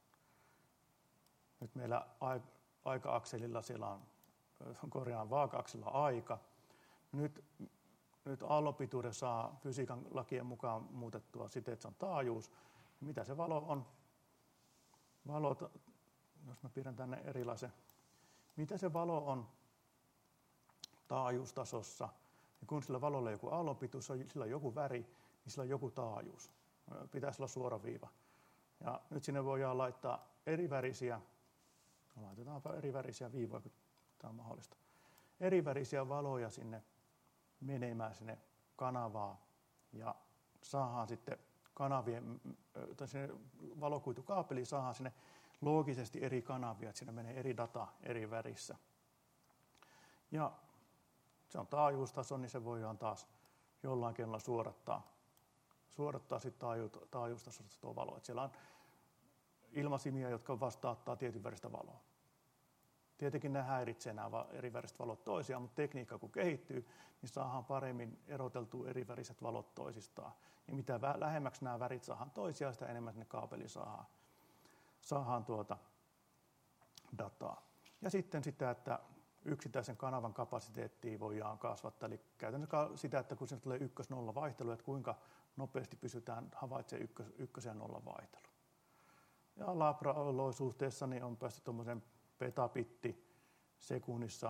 Nyt meillä aika-akselilla siellä on, korjaan vaaka-akselilla aika. Nyt, nyt aallonpituuden saa fysiikan lakien mukaan muutettua siten, että se on taajuus. Mitä se valo on? Valo, jos mä pidän tänne erilaisen. Mitä se valo on taajuustasossa. Ja kun sillä valolla on joku aallonpituus, sillä on joku väri, niin sillä on joku taajuus. Pitäisi olla suora viiva. Ja nyt sinne voidaan laittaa erivärisiä, laitetaanpa erivärisiä viivoja, kun tämä on mahdollista. Erivärisiä valoja sinne menemään sinne kanavaan ja saadaan sitten kanavien, tai sinne valokuitukaapeliin saadaan sinne loogisesti eri kanavia, että siinä menee eri data eri värissä. Ja se on taajuustaso, niin se voidaan taas jollain keinolla suodattaa, suodattaa sitten taajuustasosta tuo valo. Että siellä on ilmasimia, jotka vastaattaa tietyn väristä valoa. Tietenkin ne häiritsee nämä eri väriset valot toisiaan, mutta tekniikka kun kehittyy, niin saadaan paremmin eroteltua eri väriset valot toisistaan. Ja mitä lähemmäksi nämä värit saadaan toisiaan, sitä enemmän sinne kaapeliin saadaan, saadaan tuota dataa. Ja sitten sitä, että yksittäisen kanavan kapasiteettia voidaan kasvattaa. Eli käytännössä sitä, että kun sinne tulee ykkös-nolla vaihtelu, että kuinka nopeasti pysytään havaitsemaan ykkös, ykkös- ja nolla vaihtelu. Ja Labra-olosuhteessa niin on päästy tuommoisen petabitti sekunnissa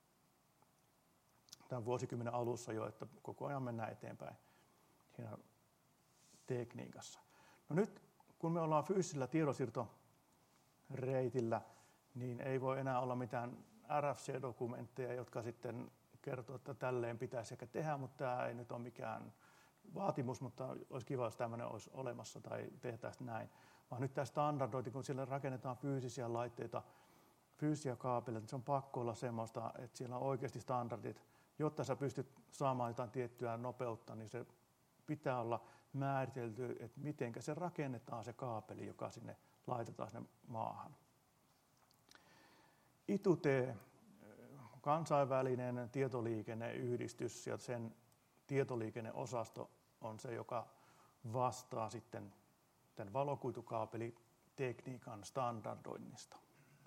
tämän vuosikymmenen alussa jo, että koko ajan mennään eteenpäin siinä tekniikassa. No nyt kun me ollaan fyysisellä tiedonsiirtoreitillä, niin ei voi enää olla mitään R F C-dokumentteja, jotka sitten kertoo, että tälleen pitäisi ehkä tehdä, mutta tämä ei nyt ole mikään vaatimus, mutta olisi kiva, jos tämmöinen olisi olemassa tai tehtäisiin näin. Vaan nyt tämä standardointi, kun siellä rakennetaan fyysisiä laitteita, fyysisiä kaapeleita, niin se on pakko olla semmoista, että siellä on oikeasti standardit. Jotta sä pystyt saamaan jotain tiettyä nopeutta, niin se pitää olla määritelty, että miten se rakennetaan se kaapeli, joka sinne laitetaan sinne maahan. I T U T, kansainvälinen tietoliikenneyhdistys ja sen tietoliikenneosasto on se, joka vastaa sitten tämän valokuitukaapelitekniikan standardoinnista.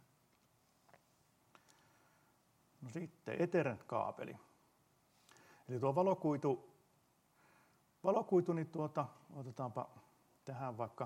No sitten Ethernet-kaapeli. Eli tuo valokuitu, valokuitu niin tuota, otetaanpa tähän vaikka,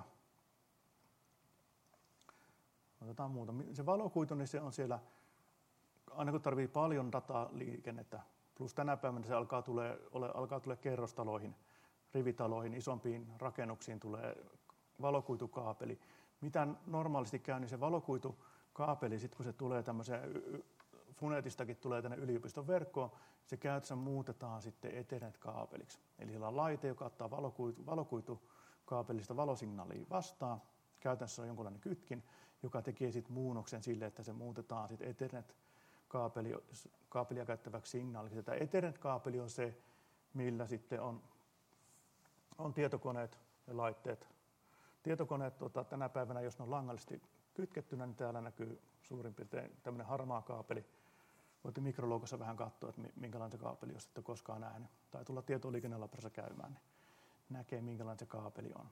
otetaan muuta. Se valokuitu, niin se on siellä, aina kun tarvii paljon dataliikennettä, plus tänä päivänä se alkaa tulee, ole, alkaa tulee kerrostaloihin, rivitaloihin, isompiin rakennuksiin tulee valokuitukaapeli. Mitä normaalisti käy, niin se valokuitukaapeli, sit kun se tulee tämmöiseen, Funetistakin tulee tänne yliopiston verkkoon, se käytössä muutetaan sitten Ethernet-kaapeliksi. Eli siellä on laite, joka ottaa valokuitu, valokuitukaapelista valosignaalia vastaan. Käytännössä on jonkinlainen kytkin, joka tekee sitten muunnoksen sille, että se muutetaan sitten Ethernet-kaapelia käyttäväksi signaaliksi. Tämä Ethernet-kaapeli on se, millä sitten on, on tietokoneet ja laitteet. Tietokoneet tuota, tänä päivänä, jos ne on langallisesti kytkettynä, niin täällä näkyy suurin piirtein tämmöinen harmaa kaapeli. Voitte mikrologossa vähän katsoa, että minkälainen se kaapeli, jos ette koskaan nähnyt. Tai tulla tietoliikennelabrassa käymään, niin näkee minkälainen se kaapeli on.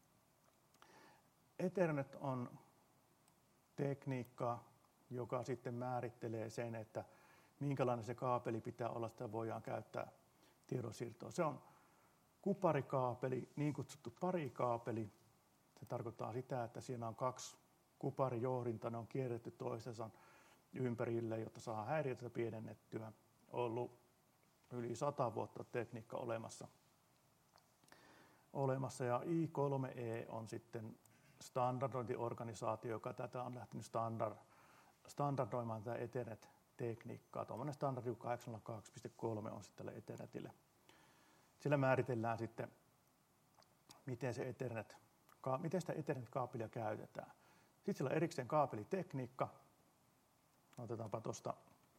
Ethernet on tekniikka, joka sitten määrittelee sen, että minkälainen se kaapeli pitää olla, sitä voidaan käyttää tiedonsiirtoon. Se on kuparikaapeli, niin kutsuttu parikaapeli. Se tarkoittaa sitä, että siinä on kaksi kuparijohdinta, ne on kierretty toistensa ympärille, jotta saa häiriötä pienennettyä. On ollut yli sata vuotta tekniikka olemassa. olemassa. Ja I kolme E on sitten standardointiorganisaatio, joka tätä on lähtenyt standard, standardoimaan tätä Ethernet-tekniikkaa. Tuommoinen standardi kahdeksansataakaksi piste kolme on sitten tälle Ethernetille. Sillä määritellään sitten, miten, se Ethernet, miten sitä Ethernet-kaapelia käytetään. Sitten sillä on erikseen kaapelitekniikka. Otetaanpa tuosta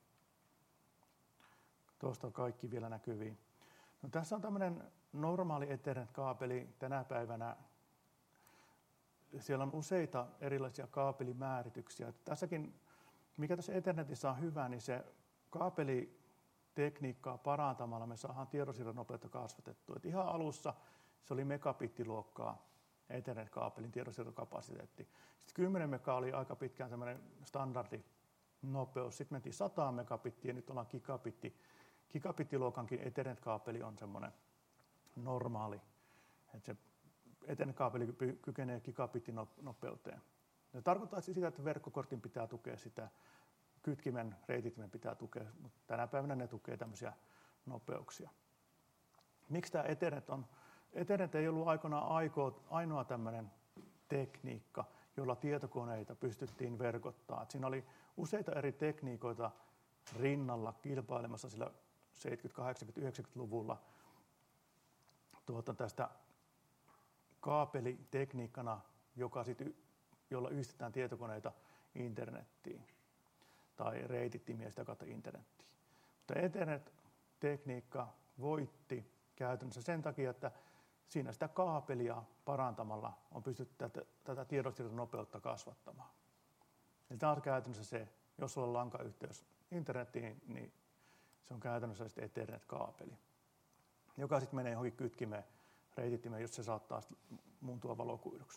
tuosta kaikki vielä näkyviin. No, tässä on tämmöinen normaali Ethernet-kaapeli tänä päivänä. Siellä on useita erilaisia kaapelimäärityksiä. Tässäkin, mikä tässä Ethernetissä on hyvä, niin se kaapelitekniikkaa parantamalla me saadaan tiedonsiirron nopeutta kasvatettua. Et ihan alussa se oli megabittiluokkaa Ethernet-kaapelin tiedonsiirtokapasiteetti. Sitten kymmenen mega oli aika pitkään semmoinen standardi nopeus. Sitten mentiin sata megabittiä ja nyt ollaan gigabitti. Gigabittiluokankin Ethernet-kaapeli on semmoinen normaali. Että se Ethernet-kaapeli kykenee gigabittinopeuteen. Se tarkoittaa sitä, että verkkokortin pitää tukea sitä kytkimen, reitittimen pitää tukea, mutta tänä päivänä ne tukee tämmöisiä nopeuksia. Miksi tämä Ethernet on? Ethernet ei ollut aikoinaan ainoa tämmöinen tekniikka, jolla tietokoneita pystyttiin verkottaa. Siinä oli useita eri tekniikoita rinnalla kilpailemassa sillä seitsemänkymmentä-, kahdeksankymmentä-, yhdeksänkymmentäluvulla tuota tästä kaapelitekniikkana, joka sit, jolla yhdistetään tietokoneita internettiin tai reitittimiä sitä kautta internettiin. Mutta Ethernet-tekniikka voitti käytännössä sen takia, että siinä sitä kaapelia parantamalla on pystytty tätä, tätä tiedonsiirron nopeutta kasvattamaan. Eli tämä on käytännössä se, jos sulla on lankayhteys internettiin, niin se on käytännössä sitten Ethernet-kaapeli, joka sitten menee johonkin kytkimeen, reitittimeen, jos se saattaa muuntua valokuiduksi.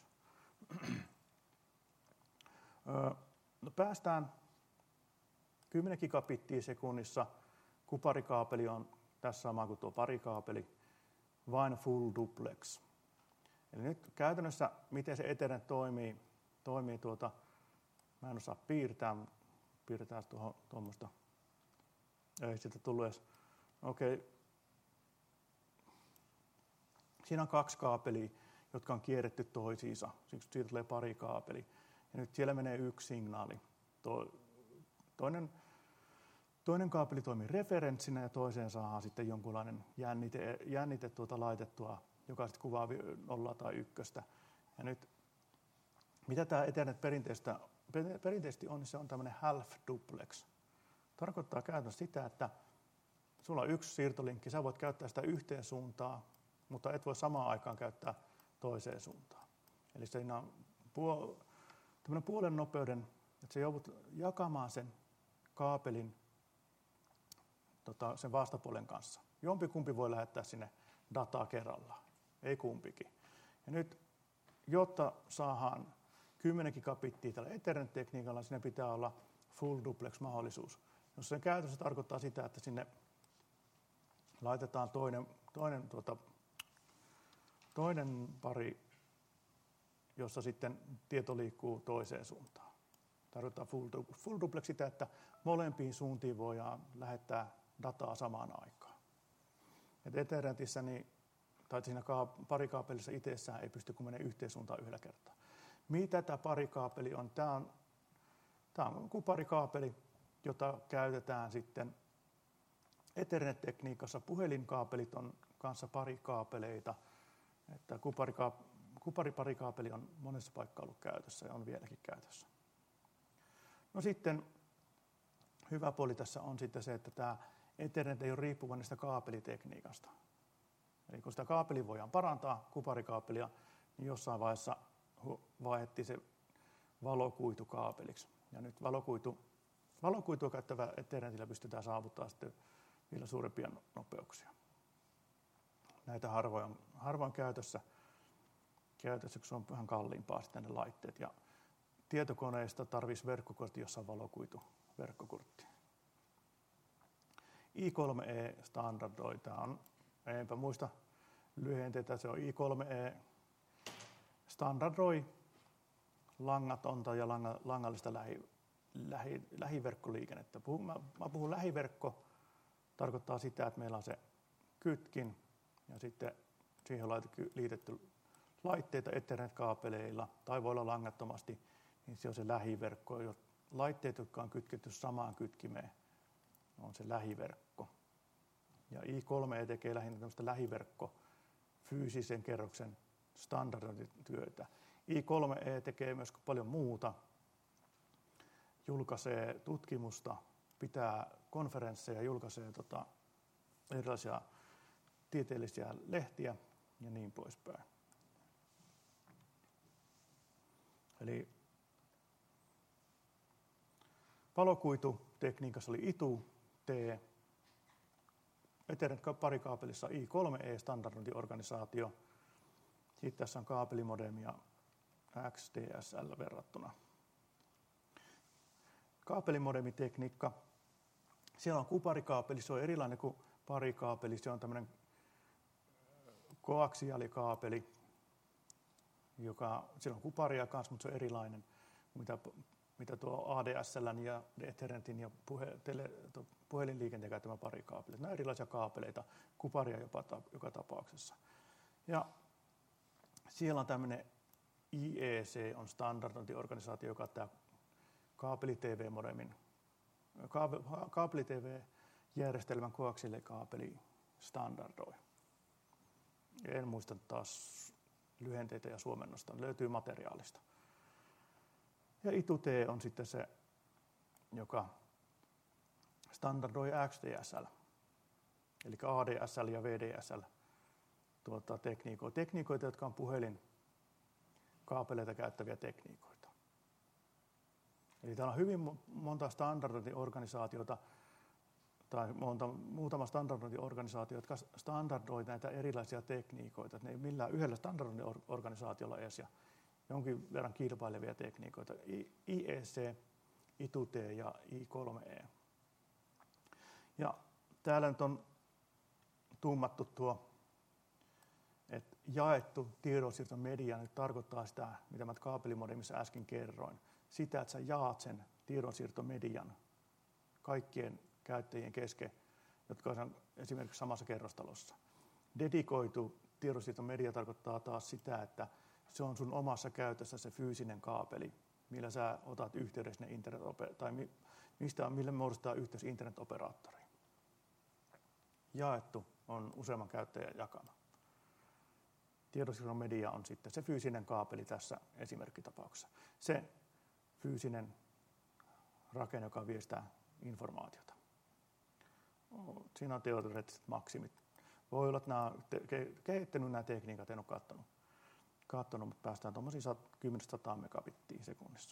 No, päästään kymmenen gigabittiä sekunnissa. Kuparikaapeli on tässä sama kuin tuo parikaapeli, vain full duplex. Eli nyt käytännössä, miten se Ethernet toimii, toimii tuota, mä en osaa piirtää, piirretään tuohon tuommoista, ei siitä tullut edes, okei. Okay. Siinä on kaksi kaapelia, jotka on kierretty toisiinsa, siksi siitä tulee pari kaapeli. Ja nyt siellä menee yksi signaali. Toinen, toinen kaapeli toimii referenssinä ja toiseen saadaan sitten jonkunlainen jännite, jännite tuota laitettua, joka sitten kuvaa nollaa tai ykköstä. Ja nyt, mitä tämä Ethernet perinteisesti on, niin se on tämmöinen half duplex. Tarkoittaa käytännössä sitä, että sulla on yksi siirtolinkki, sä voit käyttää sitä yhteen suuntaan, mutta et voi samaan aikaan käyttää toiseen suuntaan. Eli siinä on puol- tämmöinen puolen nopeuden, että sä joudut jakamaan sen kaapelin tota, sen vastapuolen kanssa. Jompikumpi voi lähettää sinne dataa kerrallaan, ei kumpikin. Ja nyt, jotta saadaan kymmenen gigabittiä tällä Ethernet-tekniikalla, siinä pitää olla full duplex-mahdollisuus. Jos se käytössä tarkoittaa sitä, että sinne laitetaan toinen, toinen, tuota, toinen pari, jossa sitten tieto liikkuu toiseen suuntaan. Tarkoittaa full, full duplex sitä, että molempiin suuntiin voidaan lähettää dataa samaan aikaan. Et Ethernetissä, niin, tai siinä parikaapelissa itsessään ei pysty, kun menee yhteen suuntaan yhdellä kertaa. Mitä tämä parikaapeli on? Tämä on, tämä on kuparikaapeli, jota käytetään sitten Ethernet-tekniikassa. Puhelinkaapelit on kanssa parikaapeleita. Että kupariparikaapeli on monessa paikkaa ollut käytössä ja on vieläkin käytössä. No sitten hyvä puoli tässä on sitten se, että tämä Ethernet ei ole riippuvainen sitä kaapelitekniikasta. Eli kun sitä kaapelia voidaan parantaa, kuparikaapelia, niin jossain vaiheessa vaihdettiin se valokuitukaapeliksi. Ja nyt valokuitu, valokuitua käyttävä Ethernetillä pystytään saavuttamaan sitten vielä suurempia nopeuksia. Näitä harvoin on, harvoin käytössä, käytössä, kun se on vähän kalliimpaa sitten ne laitteet. Ja tietokoneista tarvitsisi verkkokortti, jossa on valokuituverkkokortti. I kolme E standardoi, tämä on, enpä muista lyhenteitä, se on I kolme E standardoi langatonta ja langallista lähi, lähi, lähiverkkoliikennettä. Puhun, mä, mä puhun lähiverkko, tarkoittaa sitä, että meillä on se kytkin ja sitten siihen on liitetty laitteita Ethernet-kaapeleilla tai voi olla langattomasti, niin se on se lähiverkko. Laitteet, jotka on kytketty samaan kytkimeen, on se lähiverkko. Ja I kolme E tekee lähinnä tämmöistä lähiverkko fyysisen kerroksen standardointityötä. I kolme E tekee myös paljon muuta. Julkaisee tutkimusta, pitää konferensseja, julkaisee tota, erilaisia tieteellisiä lehtiä ja niin poispäin. Eli valokuitutekniikassa oli I T U-T, Ethernet-parikaapelissa I kolme E-standardointiorganisaatio. Sitten tässä on kaapelimodemi ja X D S L verrattuna. Kaapelimodemitekniikka. Siellä on kuparikaapeli, se on erilainen kuin parikaapeli. Se on tämmöinen koaksiaalikaapeli, joka, siellä on kuparia kanssa, mutta se on erilainen kuin mitä mitä tuo A D S L:n ja Ethernetin ja puhe, tele, puhelinliikenteen käyttämä parikaapeli. Nämä erilaisia kaapeleita, kuparia jopa ta, joka tapauksessa. Ja siellä on tämmöinen I E C, on standardointiorganisaatio, joka tämä kaapeli-T V-modemin, kaapeli-T V-järjestelmän koaksillikaapeli standardoi. En muista taas lyhenteitä ja suomennosta, löytyy materiaalista. Ja I T U T on sitten se, joka standardoi X D S L, eli A D S L ja V D S L tuota, tekniikoita. Tekniikoita, jotka on puhelinkaapeleita käyttäviä tekniikoita. Eli täällä on hyvin monta standardointiorganisaatiota, tai monta, muutama standardointiorganisaatio, jotka standardoi näitä erilaisia tekniikoita. Ne ei millään yhdellä standardointiorganisaatiolla edes, ja jonkin verran kilpailevia tekniikoita. I E C, I T U T ja I kolme E. Ja täällä nyt on tummattu tuo, että jaettu tiedonsiirtomedia nyt tarkoittaa sitä, mitä mä kaapelimodemissa äsken kerroin. Sitä, että sä jaat sen tiedonsiirtomedian kaikkien käyttäjien kesken, jotka on esimerkiksi samassa kerrostalossa. Dedikoitu tiedonsiirtomedia tarkoittaa taas sitä, että se on sun omassa käytössä se fyysinen kaapeli, millä sä otat yhteydessä ne internet tai mistä, millä muodostaa yhteys internetoperaattoriin. Jaettu on useamman käyttäjän jakama. Tiedonsiirtomedia on sitten se fyysinen kaapeli tässä esimerkkitapauksessa. Se fyysinen rakenne, joka viestää informaatiota. Siinä on teoreettiset maksimit. Voi olla, että nämä kehittänyt nämä tekniikat, en ole katsonut, katsonut mutta päästään tuommoisiin kymmenen sataan megabittiin sekunnissa.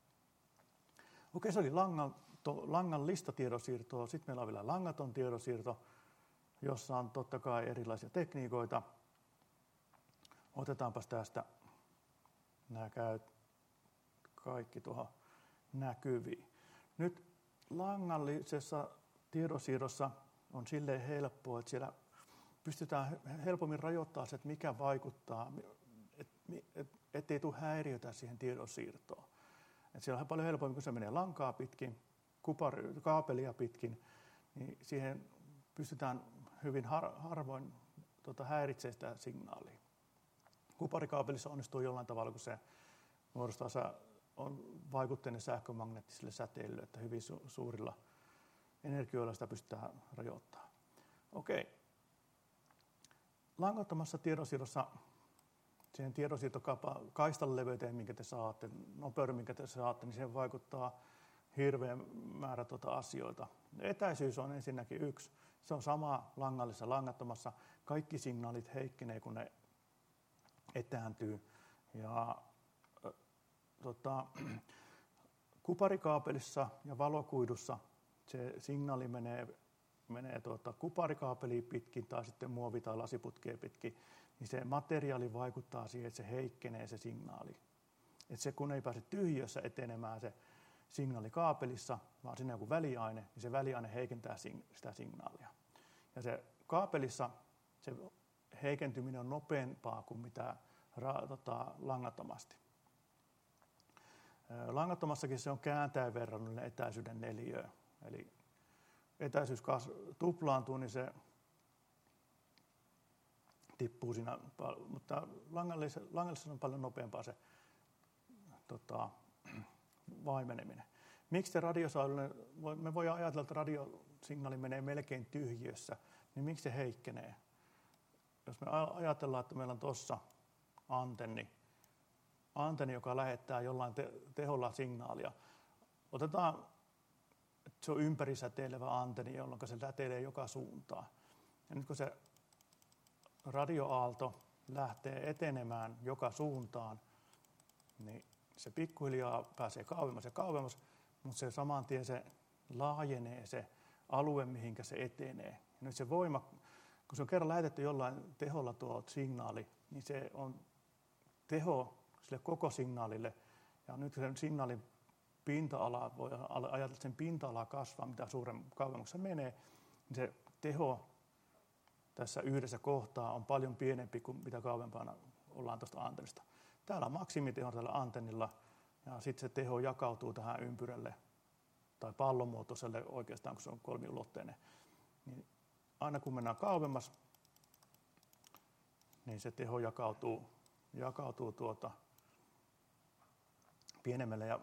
Okei, se oli langan, to, langan listatiedonsiirtoa. Sitten meillä on vielä langaton tiedonsiirto, jossa on totta kai erilaisia tekniikoita. Otetaanpas tästä nämä käy kaikki tuohon näkyviin. Nyt langallisessa tiedonsiirrossa on silleen helppoa, että siellä pystytään helpommin rajoittamaan se, että mikä vaikuttaa, ettei tule häiriötä siihen tiedonsiirtoon. Et siellä on paljon helpommin, kun se menee lankaa pitkin, kupari, kaapelia pitkin, niin siihen pystytään hyvin har, harvoin tota, häiritsemään sitä signaalia. Kuparikaapelissa onnistuu jollain tavalla, kun se muodostaa on vaikutteinen sähkömagneettiselle säteilylle, että hyvin su- suurilla energioilla sitä pystytään rajoittamaan. Okei. Langattomassa tiedonsiirrossa siihen tiedonsiirtokaistan leveyteen, minkä te saatte, nopeuden, minkä te saatte, niin siihen vaikuttaa hirveä määrä tuota asioita. Etäisyys on ensinnäkin yksi. Se on sama langallisessa langattomassa. Kaikki signaalit heikkenee, kun ne etääntyy. Ja Tota, kuparikaapelissa ja valokuidussa se signaali menee, menee tuota, kuparikaapeliin pitkin tai sitten muovi- tai lasiputkeen pitkin, niin se materiaali vaikuttaa siihen, että se heikkenee se signaali. Et se kun ei pääse tyhjössä etenemään se signaali kaapelissa, vaan sinne joku väliaine, niin se väliaine heikentää sitä signaalia. Ja se kaapelissa se heikentyminen on nopeampaa kuin mitä ra, tota, langattomasti. Langattomassakin se on kääntäen verrannollinen etäisyyden neliöön. Eli etäisyys tuplaantuu, niin se tippuu siinä, mutta langallisessa on paljon nopeampaa se tota, vaimeneminen. Miksi se radiosäilöinen, me voidaan ajatella, että radiosignaali menee melkein tyhjiössä, niin miksi se heikkenee? Jos me ajatellaan, että meillä on tuossa antenni, antenni, joka lähettää jollain te- teholla signaalia. Otetaan, että se on ympärisäteilevä antenni, jolloin se säteilee joka suuntaan. Ja nyt kun se radioaalto lähtee etenemään joka suuntaan, niin se pikkuhiljaa pääsee kauemmas ja kauemmas, mutta se saman tien se laajenee se alue, mihinkä se etenee. Ja nyt se voima, kun se on kerran lähetetty jollain teholla tuo signaali, niin se on teho sille koko signaalille. Ja nyt sen signaalin pinta-ala, voi ajatella, että sen pinta-ala kasvaa, mitä suuremmin kauemmaksi se menee, niin se teho tässä yhdessä kohtaa on paljon pienempi kuin mitä kauempana ollaan tuosta antennista. Täällä on maksimiteho tällä antennilla, Ja sitten se teho jakautuu tähän ympyrälle tai pallonmuotoiselle oikeastaan, kun se on kolmiulotteinen. Niin aina kun mennään kauemmas, niin se teho jakautuu, jakautuu tuota pienemmälle ja,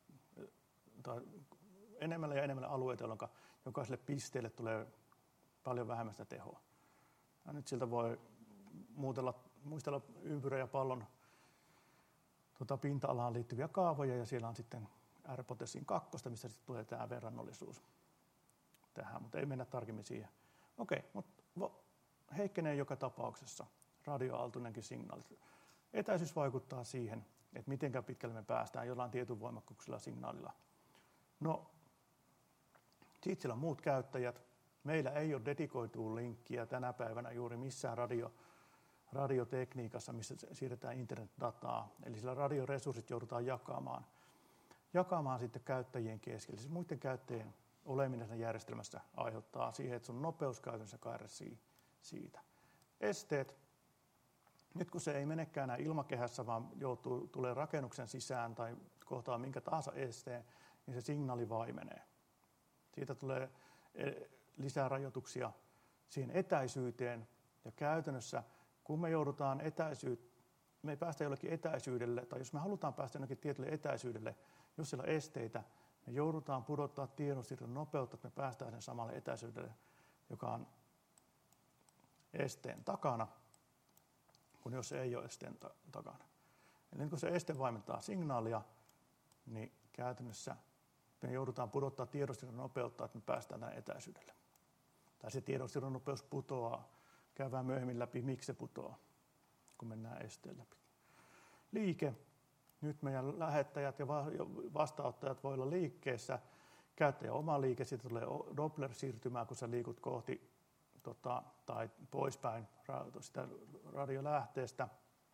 tai enemmälle ja enemmälle alueita, jolloin jokaiselle pisteelle tulee paljon vähemmän sitä tehoa. Ja nyt siltä voi muutella, muistella ympyrän ja pallon tuota, pinta-alaan liittyviä kaavoja, ja siellä on sitten R-potenssin kakkosta, missä sitten tulee tämä verrannollisuus tähän, mutta ei mennä tarkemmin siihen. Okei, mutta heikkenee joka tapauksessa radioaaltoinenkin signaali. Etäisyys vaikuttaa siihen, että miten pitkälle me päästään jollain tietyn voimakkuuksella signaalilla. No, sitten siellä on muut käyttäjät. Meillä ei ole dedikoitua linkkiä tänä päivänä juuri missään radio, radiotekniikassa, missä siirretään internetdataa. Eli sillä radioresurssit joudutaan jakamaan, jakamaan sitten käyttäjien keskellä. Siis muiden käyttäjien oleminen siinä järjestelmässä aiheuttaa siihen, että sun nopeus käytännössä kärsii siitä. Esteet. Nyt kun se ei menekään enää ilmakehässä, vaan joutuu, tulee rakennuksen sisään tai kohtaa minkä tahansa esteen, niin se signaali vaimenee. Siitä tulee lisää rajoituksia siihen etäisyyteen. Ja käytännössä, kun me joudutaan etäisyyteen, me ei päästä jollekin etäisyydelle, tai jos me halutaan päästä jonnekin tietylle etäisyydelle, jos siellä on esteitä, me joudutaan pudottaa tiedonsiirron nopeutta, että me päästään sen samalle etäisyydelle, joka on esteen takana, kun jos se ei ole esteen ta- takana. Eli kun se este vaimentaa signaalia, niin käytännössä me joudutaan pudottaa tiedonsiirron nopeutta, että me päästään tänne etäisyydelle. Tai se tiedonsiirron nopeus putoaa. Käydään myöhemmin läpi, miksi se putoaa, kun mennään esteen läpi. Liike. Nyt meidän lähettäjät ja vastaanottajat voi olla liikkeessä. Käyttäjä oma liike, siitä tulee Doppler-siirtymää, kun sä liikut kohti tota, tai poispäin sitä radiolähteestä.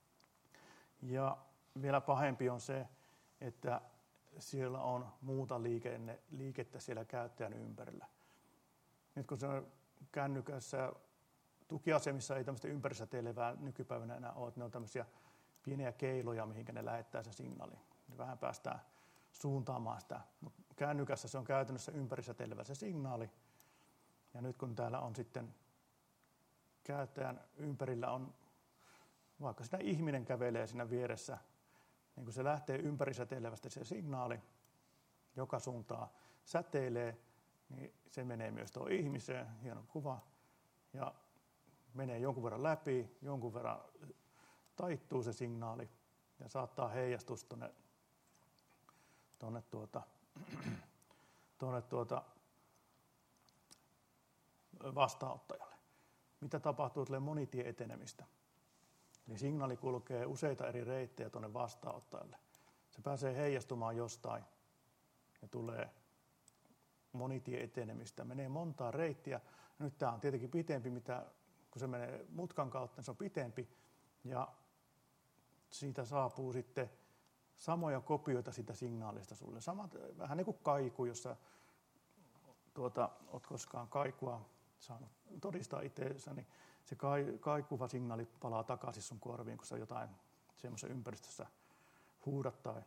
Ja vielä pahempi on se, että siellä on muuta liikenne, liikettä siellä käyttäjän ympärillä. Nyt kun se on kännykässä, tukiasemissa ei tämmöistä ympäristötelevää nykypäivänä enää ole, ne on tämmöisiä pieniä keiloja, mihinkä ne lähettää se signaali. Vähän päästään suuntaamaan sitä, mutta kännykässä se on käytännössä ympäristötelevä se signaali. Ja nyt kun täällä on sitten käyttäjän ympärillä on, vaikka siinä ihminen kävelee siinä vieressä, niin kun se lähtee ympäristötelevästi se signaali, joka suuntaan säteilee, niin se menee myös tuohon ihmiseen, hieno kuva, ja menee jonkun verran läpi, jonkun verran taittuu se signaali ja saattaa heijastua tuonne, tuonne, tuota, tuonne tuota vastaanottajalle. Mitä tapahtuu, tulee monitieetenemistä. Eli signaali kulkee useita eri reittejä tuonne vastaanottajalle. Se pääsee heijastumaan jostain ja tulee monitieetenemistä. Menee montaa reittiä. Nyt tämä on tietenkin pitempi, mitä, kun se menee mutkan kautta, niin se on pitempi. Ja siitä saapuu sitten samoja kopioita sitä signaalista sulle. Samat, vähän niin kuin kaiku, jossa tuota, olet koskaan kaikua saanut todistaa itseänsä, niin se kaikuva signaali palaa takaisin sun korviin, kun sä jotain semmoisessa ympäristössä huudat tai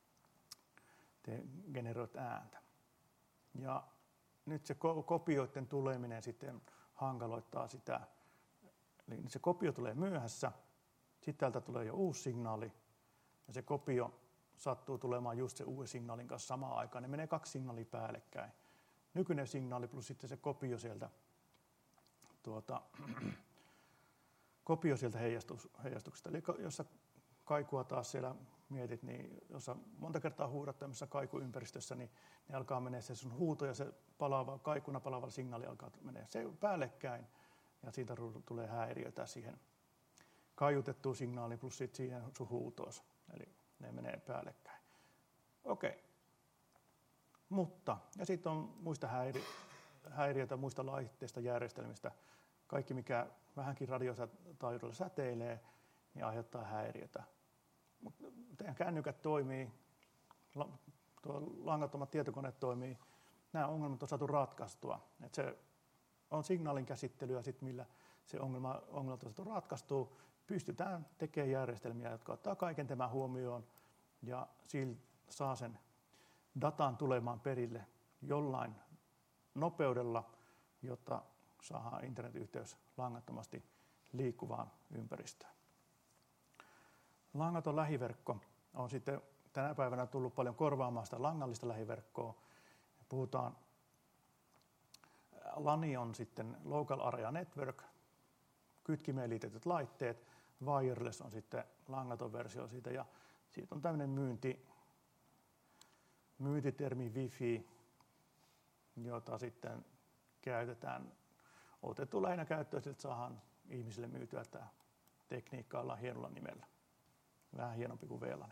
generoit ääntä. Ja nyt se kopioiden tuleminen sitten hankaloittaa sitä. Eli se kopio tulee myöhässä, sitten täältä tulee jo uusi signaali, ja se kopio sattuu tulemaan just se uuden signaalin kanssa samaan aikaan. Ne menee kaksi signaalia päällekkäin. Nykyinen signaali plus sitten se kopio sieltä, tuota, kopio sieltä heijastus, heijastuksesta. Eli jos sä kaikua taas siellä mietit, niin jos sä monta kertaa huudat tämmöisessä kaikuympäristössä, niin ne alkaa mennä se sun huuto ja se palaava, kaikuna palaava signaali alkaa menee se päällekkäin, ja siitä tulee häiriötä siihen kaiutettuun signaaliin plus sitten siihen sun huutoos. Eli ne menee päällekkäin. Okei. Mutta, ja sitten on muista häiri, häiriöitä, muista laitteista, järjestelmistä. Kaikki, mikä vähänkin radiotaajuudella säteilee, niin aiheuttaa häiriötä. Mutta teidän kännykät toimii, tuo langattomat tietokoneet toimii, nämä ongelmat on saatu ratkaistua. Et se on signaalin käsittelyä, sit millä se ongelma, ongelmat on saatu ratkaistua. Pystytään tekemään järjestelmiä, jotka ottaa kaiken tämän huomioon, ja saa sen datan tulemaan perille jollain nopeudella, jotta saadaan internetyhteys langattomasti liikkuvaan ympäristöön. Langaton lähiverkko on sitten tänä päivänä tullut paljon korvaamaan sitä langallista lähiverkkoa. Puhutaan, LANi on sitten Local Area Network, kytkimeen liitetyt laitteet, wireless on sitten langaton versio siitä, ja siitä on tämmöinen myynti, myyntitermi Wi-Fi, jota sitten käytetään, otettu lähinnä käyttöön, että saadaan ihmisille myytyä tämä tekniikka ollaan hienolla nimellä. Vähän hienompi kuin V LAN.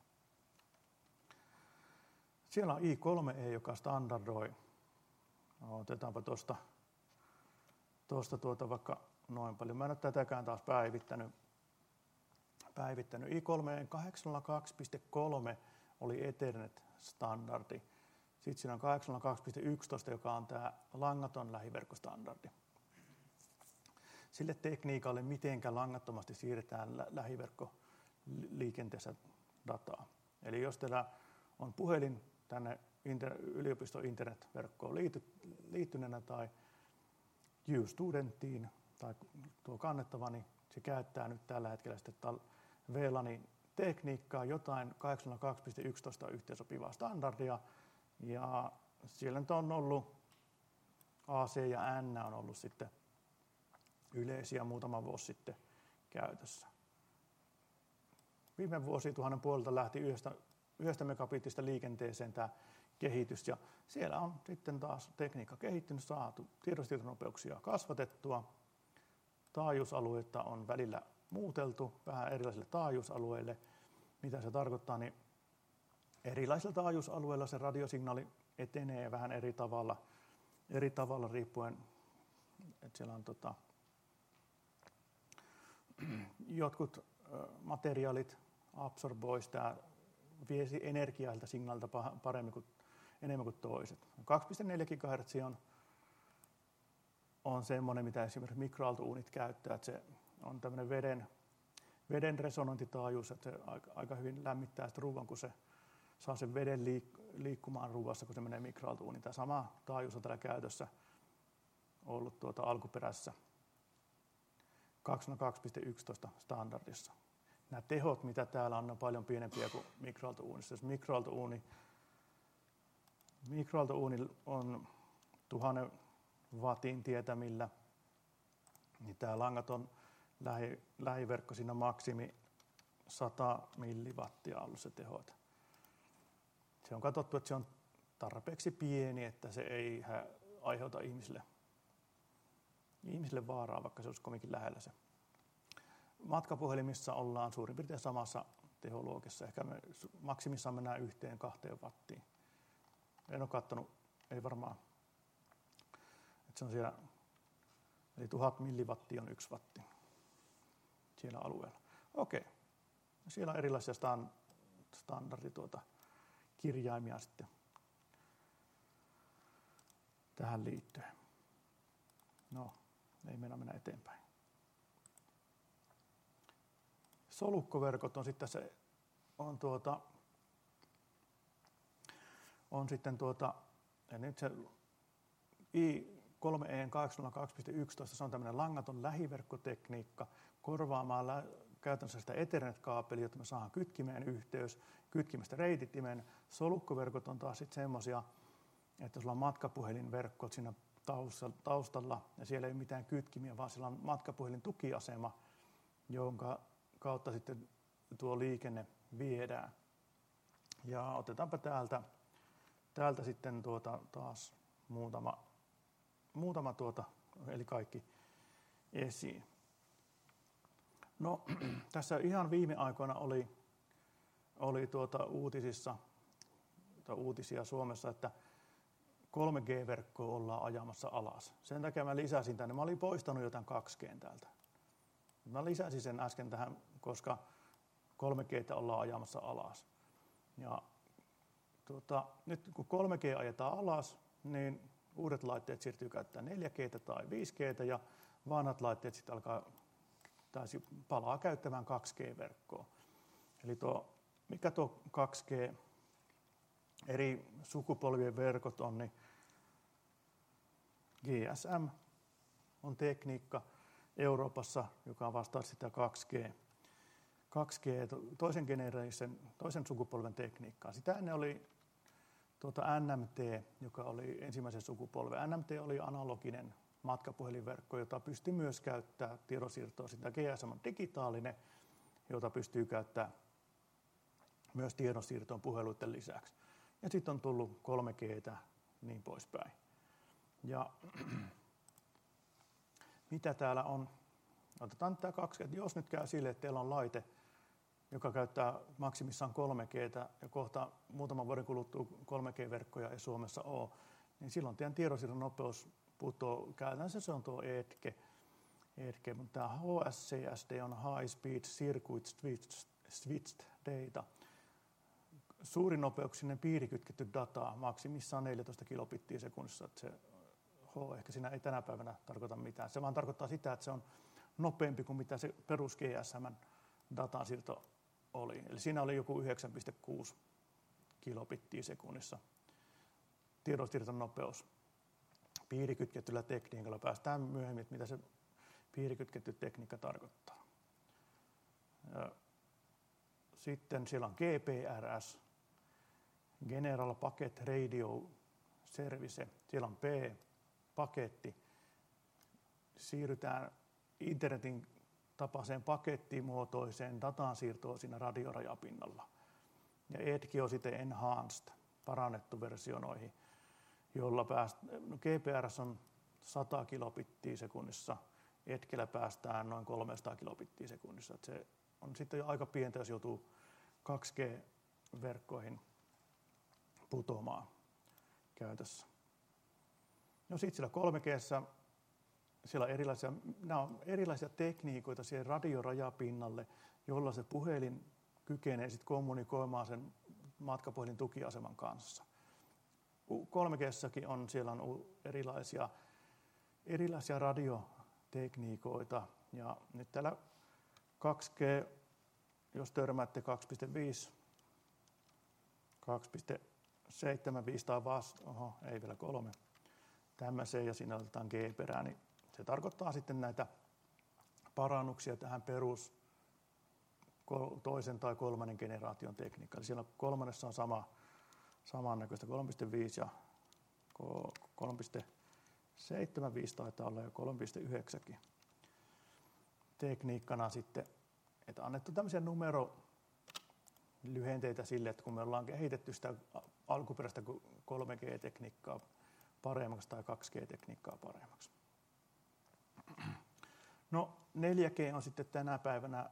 Siellä on I kolme E, joka standardoi. Otetaanpa tuosta tuosta tuota vaikka noin paljon. Mä en ole tätäkään taas päivittänyt. päivittänyt. I kolme E kahdeksansataakaksi piste kolme oli Ethernet-standardi. Sitten siinä on kahdeksansataakaksi piste yksitoista, joka on tämä langaton lähiverkkostandardi. Sille tekniikalle, mitenkä langattomasti siirretään lä- lähiverkkoliikenteessä dataa. Eli jos teillä on puhelin tänne inter- yliopiston internetverkkoon liity- liittyneenä tai U-studenttiin tai tuo kannettava, niin se käyttää nyt tällä hetkellä sitten V LANin tekniikkaa, jotain kahdeksansataakaksi piste yksitoista yhteensopivaa standardia, ja siellä nyt on ollut A C ja N on ollut sitten yleisiä muutama vuosi sitten käytössä. Viime vuosituhannen puolelta lähti yhdestä, yhdestä megabittistä liikenteeseen tämä kehitys, ja siellä on sitten taas tekniikka kehittynyt, saatu tiedostitonopeuksia kasvatettua, taajuusalueita on välillä muuteltu vähän erilaisille taajuusalueille. Mitä se tarkoittaa, niin erilaisilla taajuusalueilla se radiosignaali etenee vähän eri tavalla, eri tavalla riippuen, että siellä on tota, jotkut materiaalit absorboi sitä, vie energiaa signaalilta paremmin kuin, enemmän kuin toiset. kaksi pilkku neljä gigahertsiä on, on semmoinen, mitä esimerkiksi mikroaaltouunit käyttää, että se on tämmöinen veden, veden resonointitaajuus, että se aika, aika hyvin lämmittää sitä ruuan, kun se saa sen veden liik- liikkumaan ruuassa, kun se menee mikroaaltouuniin. Tämä sama taajuus on täällä käytössä ollut tuota alkuperäisessä kaksisataakaksi piste yksitoista standardissa. Nämä tehot, mitä täällä on, on paljon pienempiä kuin mikroaaltouunissa. Jos mikroaaltouuni, mikroaaltouuni on tuhannen watin tietämillä, niin tämä langaton lähi, lähiverkko siinä maksimi sata milliwattia on ollut se teho. Se on katsottu, että se on tarpeeksi pieni, että se ei aiheuta ihmisille, ihmisille vaaraa, vaikka se olisi kovinkin lähellä se. Matkapuhelimissa ollaan suurin piirtein samassa teholuokissa. Ehkä me maksimissaan mennään yhteen kahteen wattiin. En ole katsonut, ei varmaan. Että se on siellä, eli tuhat milliwattia on yksi watti siellä alueella. Okei. Siellä on erilaisia stand, standardi tuota, kirjaimia sitten tähän liittyen. No, ei mennä mennä eteenpäin. Solukkoverkot on sitten se on tuota on sitten tuota ja nyt se I kolme E kahdeksansataakaksi piste yksitoista, se on tämmöinen langaton lähiverkkotekniikka korvaamaan lä- käytännössä sitä Ethernet-kaapelia, jotta me saadaan kytkimeen yhteys, kytkimestä reititimen. Solukkoverkot on taas sitten semmoisia, että sulla on matkapuhelinverkko siinä taustalla ja siellä ei ole mitään kytkimiä, vaan siellä on matkapuhelin tukiasema, jonka kautta sitten tuo liikenne viedään. Ja otetaanpa täältä, täältä sitten tuota taas muutama, muutama tuota, eli kaikki esiin. No, tässä ihan viime aikoina oli, oli tuota uutisissa, tuota uutisia Suomessa, että kolme G-verkkoa ollaan ajamassa alas. Sen takia mä lisäsin tänne. Mä olin poistanut jotain kaksi G täältä. Mä lisäsin sen äsken tähän, koska kolme G:tä ollaan ajamassa alas. Ja tuota, nyt kun kolme G ajetaan alas, niin uudet laitteet siirtyy käyttämään neljä G:tä tai viisi G:tä ja vanhat laitteet sitten alkaa tai palaa käyttämään kaksi G-verkkoa. Eli tuo, mikä tuo kaksi G eri sukupolvien verkot on, niin G S M on tekniikka Euroopassa, joka vastaa sitä kaksi G, kaksi G toisen generation, toisen sukupolven tekniikkaa. Sitä ennen oli tuota N M T, joka oli ensimmäisen sukupolven. N M T oli analoginen matkapuhelinverkko, jota pystyy myös käyttämään tiedonsiirtoa. Sitä G S M on digitaalinen, jota pystyy käyttämään myös tiedonsiirtoon puheluiden lisäksi. Ja sitten on tullut kolme G:tä, niin poispäin. Ja mitä täällä on? Otetaan tämä kaksi G. Jos nyt käy sille, että teillä on laite, joka käyttää maksimissaan kolme G:tä ja kohta muutaman vuoden kuluttua kolme G-verkkoja ei Suomessa ole, niin silloin teidän tiedonsiirron nopeus putoaa. Käytännössä se on tuo E D G. E D G, mutta tämä H S C S D on High Speed Circuit Switched Data. Suurin nopeuksinen piirikytketty data, maksimissaan neljätoista kilobittiä sekunnissa. Että se H ehkä siinä ei tänä päivänä tarkoita mitään. Se vaan tarkoittaa sitä, että se on nopeampi kuin mitä se perus G S M:n datansiirto oli. Eli siinä oli joku yhdeksän pilkku kuusi kilobittiä sekunnissa tiedonsiirton nopeus. Piirikytkettyllä tekniikalla päästään myöhemmin, että mitä se piirikytketty tekniikka tarkoittaa. Ja sitten siellä on G P R S, General Packet Radio Service. Siellä on P, paketti. Siirrytään internetin tapaiseen pakettimuotoiseen datansiirtoon siinä radiorajapinnalla. Ja E D G on sitten enhanced, parannettu versio noihin, jolla pääst, no G P R S on sata kilobittiä sekunnissa, E D G:llä päästään noin kolmesataa kilobittiä sekunnissa. Et se on sitten jo aika pientä, jos joutuu kaksi G-verkkoihin putoamaan käytössä. No sitten siellä kolme G:ssä siellä on erilaisia, nämä on erilaisia tekniikoita siihen radiorajapinnalle, jolla se puhelin kykenee sitten kommunikoimaan sen matkapuhelin tukiaseman kanssa. kolme G:ssäkin on, siellä on erilaisia, erilaisia radiotekniikoita. Ja nyt täällä kaksi G, jos törmäätte kaksi pilkku viisi, kaksi pilkku seitsemänkymmentäviisi tai vasta, oho, ei vielä kolme, tämmöiseen ja siinä otetaan G-perään, niin se tarkoittaa sitten näitä parannuksia tähän perus toisen tai kolmannen generaation tekniikkaan. Eli siellä kolmannessa on sama, samannäköistä kolme pilkku viisi ja kolme pilkku seitsemänkymmentäviisi taitaa olla ja kolme pilkku yhdeksän tekniikkana sitten, että annettu tämmöisiä numerolyhenteitä sille, että kun me ollaan kehitetty sitä alkuperäistä kolme G-tekniikkaa paremmaksi tai kaksi G-tekniikkaa paremmaksi. No neljä G on sitten tänä päivänä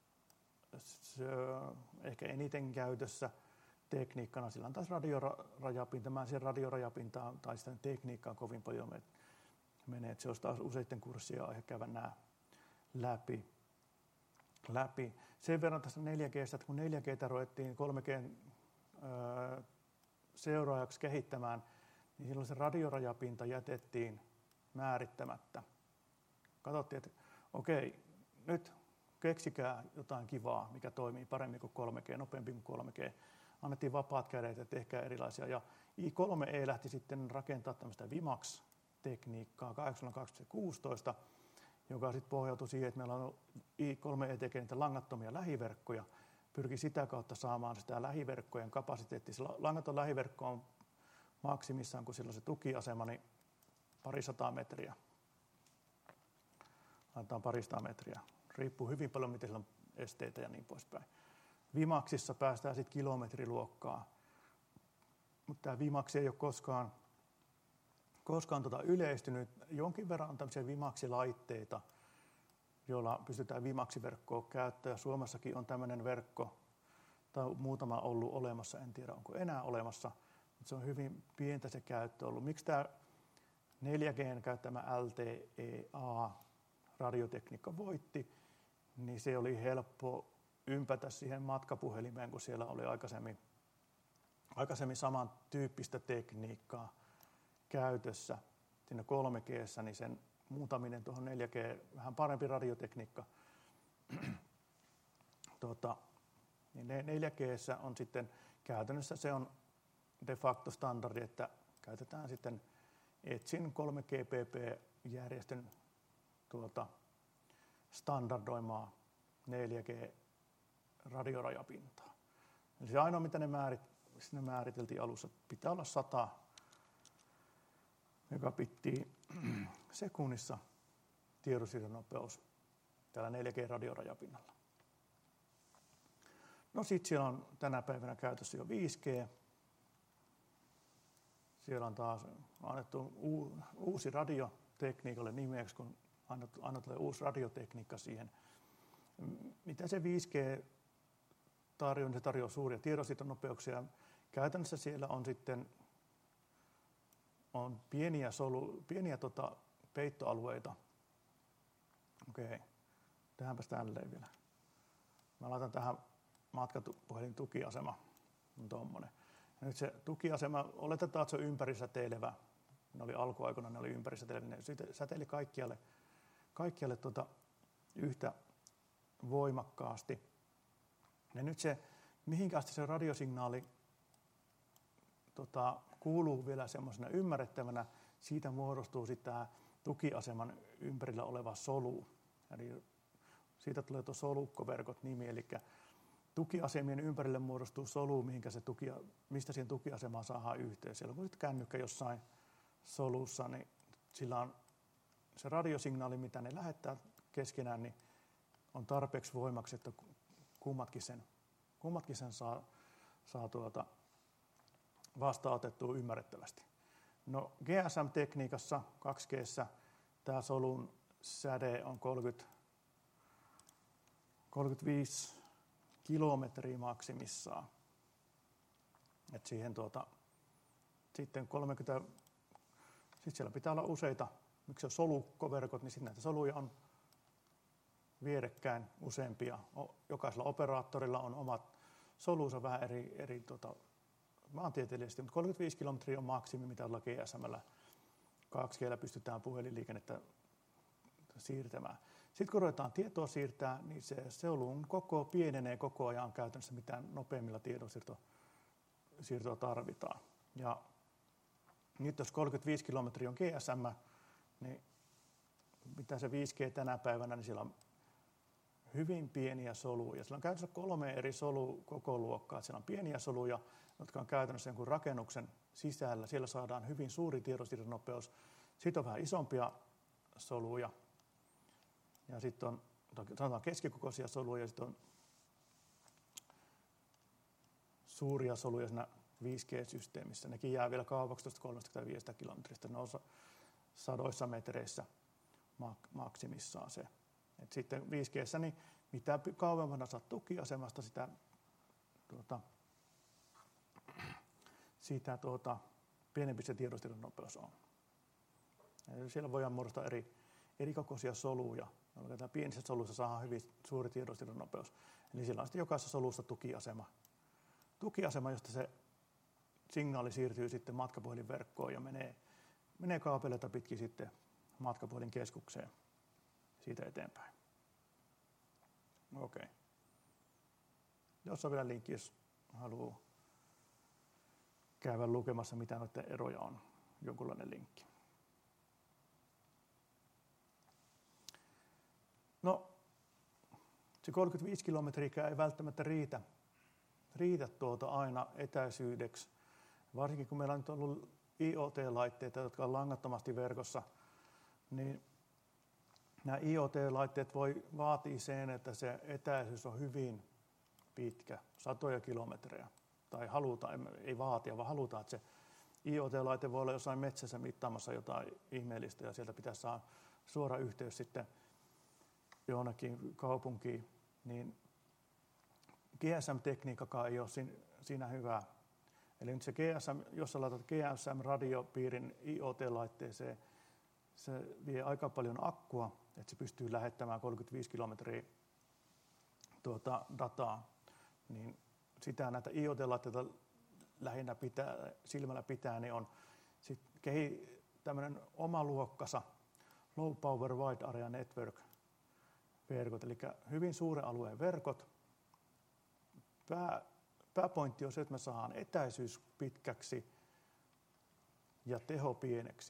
ehkä eniten käytössä tekniikkana. Sillä on taas radiorajapinta. Mä en siihen radiorajapintaan tai sitä tekniikkaa kovin paljon menee. Että se olisi taas useiden kurssia aihe käydä nämä läpi. läpi. Sen verran tästä neljä G:stä, että kun neljä G:tä ruvettiin kolme G:n öö, seuraajaksi kehittämään, niin silloin se radiorajapinta jätettiin määrittämättä. Katsottiin, että okei, nyt keksikää jotain kivaa, mikä toimii paremmin kuin kolme G, nopeampi kuin kolme G. Annettiin vapaat kädet ja tehkää erilaisia. Ja I kolme E lähti sitten rakentaa tämmöistä Vimax-tekniikkaa kahdeksankymmentäkaksi pilkku kuusitoista, joka sitten pohjautui siihen, että meillä on I kolme E tekee niitä langattomia lähiverkkoja, pyrki sitä kautta saamaan sitä lähiverkkojen kapasiteettia. Sillä langaton lähiverkko on maksimissaan, kun sillä on se tukiasema, niin parisataa metriä. Laitetaan parista metriä. Riippuu hyvin paljon, miten sillä on esteitä ja niin poispäin. Vimaxissa päästään sitten kilometriluokkaa. Mutta tämä Vimax ei ole koskaan, koskaan tota yleistynyt. Jonkin verran on tämmöisiä Vimax-laitteita, joilla pystytään Vimax-verkkoa käyttämään. Suomessakin on tämmöinen verkko, tai muutama ollut olemassa, en tiedä onko enää olemassa, mutta se on hyvin pientä se käyttö ollut. Miksi tämä neljä G:n käyttämä L T E A-radiotekniikka voitti, niin se oli helppo ympätä siihen matkapuhelimeen, kun siellä oli aikaisemmin, aikaisemmin samantyyppistä tekniikkaa käytössä. Siinä kolme G:ssä, niin sen muuntaminen tuohon neljä G, vähän parempi radiotekniikka. Tuota, niin neljä G:ssä on sitten käytännössä se on de facto standardi, että käytetään sitten Edgen kolme G P P-järjestön tuota, standardoimaa neljä G radiorajapintaa. Eli se ainoa, mitä ne, määrit, ne määriteltiin alussa, pitää olla sata megabittiä sekunnissa tiedonsiirron nopeus täällä neljä G radiorajapinnalla. No sitten siellä on tänä päivänä käytössä jo viisi G. Siellä on taas annettu uusi radiotekniikalle nimeksi, kun annettu uusi radiotekniikka siihen. Mitä se viisi G tarjoaa? Se tarjoaa suuria tiedonsiirtonopeuksia. Käytännössä siellä on sitten on pieniä, solu, pieniä tota, peittoalueita. Okei, tähänpäs tälleen vielä. Mä laitan tähän matkapuhelin tukiasema. On tommonen. Ja nyt se tukiasema, oletetaan, että se on ympärisäteilevä. Ne oli alkuaikoina, ne oli ympärisäteilevä. Ne säteili kaikkialle, kaikkialle tuota, yhtä voimakkaasti. Ja nyt se, mihinkä asti se radiosignaali tota, kuuluu vielä semmoisena ymmärrettävänä, siitä muodostuu sitten tämä tukiaseman ympärillä oleva solu. Eli siitä tulee tuo solukkoverkot nimi, eli tukiasemien ympärille muodostuu solu, mihinkä se tuki, mistä siihen tukiasemaan saadaan yhteys. Siellä kun nyt kännykkä jossain solussa, niin sillä on se radiosignaali, mitä ne lähettää keskenään, niin on tarpeeksi voimaksi, että kummatkin sen, kummatkin sen saa, saa tuota vastaanotettua ymmärrettävästi. No G S M-tekniikassa kaksi G:ssä tämä solun säde on kolmekymmentä, kolmekymmentäviisi kilometriä maksimissaan. Et siihen tuota, sitten kolmekymmentä, sit siellä pitää olla useita, miksi on solukkoverkot, niin sitten näitä soluja on vierekkäin useampia. Jokaisella operaattorilla on omat solunsa vähän eri, eri tota, maantieteellisesti, mutta kolmekymmentäviisi kilometriä on maksimi, mitä ollaan G S M:llä. kaksi G:llä pystytään puhelinliikennettä siirtämään. Sitten kun ruvetaan tietoa siirtää, niin se solun koko pienenee koko ajan käytännössä, mitään nopeammilla tiedonsiirtoa tarvitaan. Ja nyt jos kolmekymmentäviisi kilometriä on G S M, niin mitä se viisi G tänä päivänä, niin siellä on hyvin pieniä soluja. Siellä on käytössä kolme eri solukokoluokkaa. Siellä on pieniä soluja, jotka on käytännössä jonkun rakennuksen sisällä. Siellä saadaan hyvin suuri tiedonsiirron nopeus. Sitten on vähän isompia soluja. Ja sitten on sanotaan keskikokoisia soluja ja sitten on suuria soluja siinä viisi G-systeemissä. Nekin jää vielä kauaksi tuosta kolmekymmentäviisi kilometristä. Ne on sadoissa metreissä maksimissaan se. Et sitten viisi G:ssä, niin mitä kauemmana saat tukiasemasta, sitä, tuota, sitä tuota, pienempi se tiedonsiirron nopeus on. Ja siellä voidaan muodostaa eri, eri kokoisia soluja. Pienissä soluissa saadaan hyvin suuri tiedonsiirron nopeus. Eli siellä on sitten jokaisessa solussa tukiasema. Tukiasema, josta se signaali siirtyy sitten matkapuhelinverkkoon ja menee, menee kaapeleita pitkin sitten matkapuhelinkeskukseen siitä eteenpäin. Okei. Jos on vielä linkki, jos haluaa käydä lukemassa, mitä noiden eroja on, jonkunlainen linkki. No, se kolmekymmentäviisi kilometriä ei välttämättä riitä, riitä tuota aina etäisyydeksi, varsinkin kun meillä on nyt ollut I O T-laitteita, jotka on langattomasti verkossa, niin nämä I O T-laitteet voi vaatia sen, että se etäisyys on hyvin pitkä, satoja kilometrejä. Tai halutaan, ei vaatia, vaan halutaan, että se I O T-laite voi olla jossain metsässä mittaamassa jotain ihmeellistä ja sieltä pitäisi saada suora yhteys sitten jonnekin kaupunkiin. Niin G S M-tekniikakaan ei ole siinä hyvää. Eli nyt se G S M, jos sä laitat G S M-radiopiirin I O T-laitteeseen, se vie aika paljon akkua, että se pystyy lähettämään kolmekymmentäviisi kilometriä tuota dataa. Niin sitä näitä I O T-laitteita lähinnä pitää, silmällä pitää, niin on sit kehi, tämmöinen oma luokkansa Low Power Wide Area Network verkot, eli hyvin suuren alueen verkot. Pää, pääpointti on se, että me saadaan etäisyys pitkäksi ja teho pieneksi.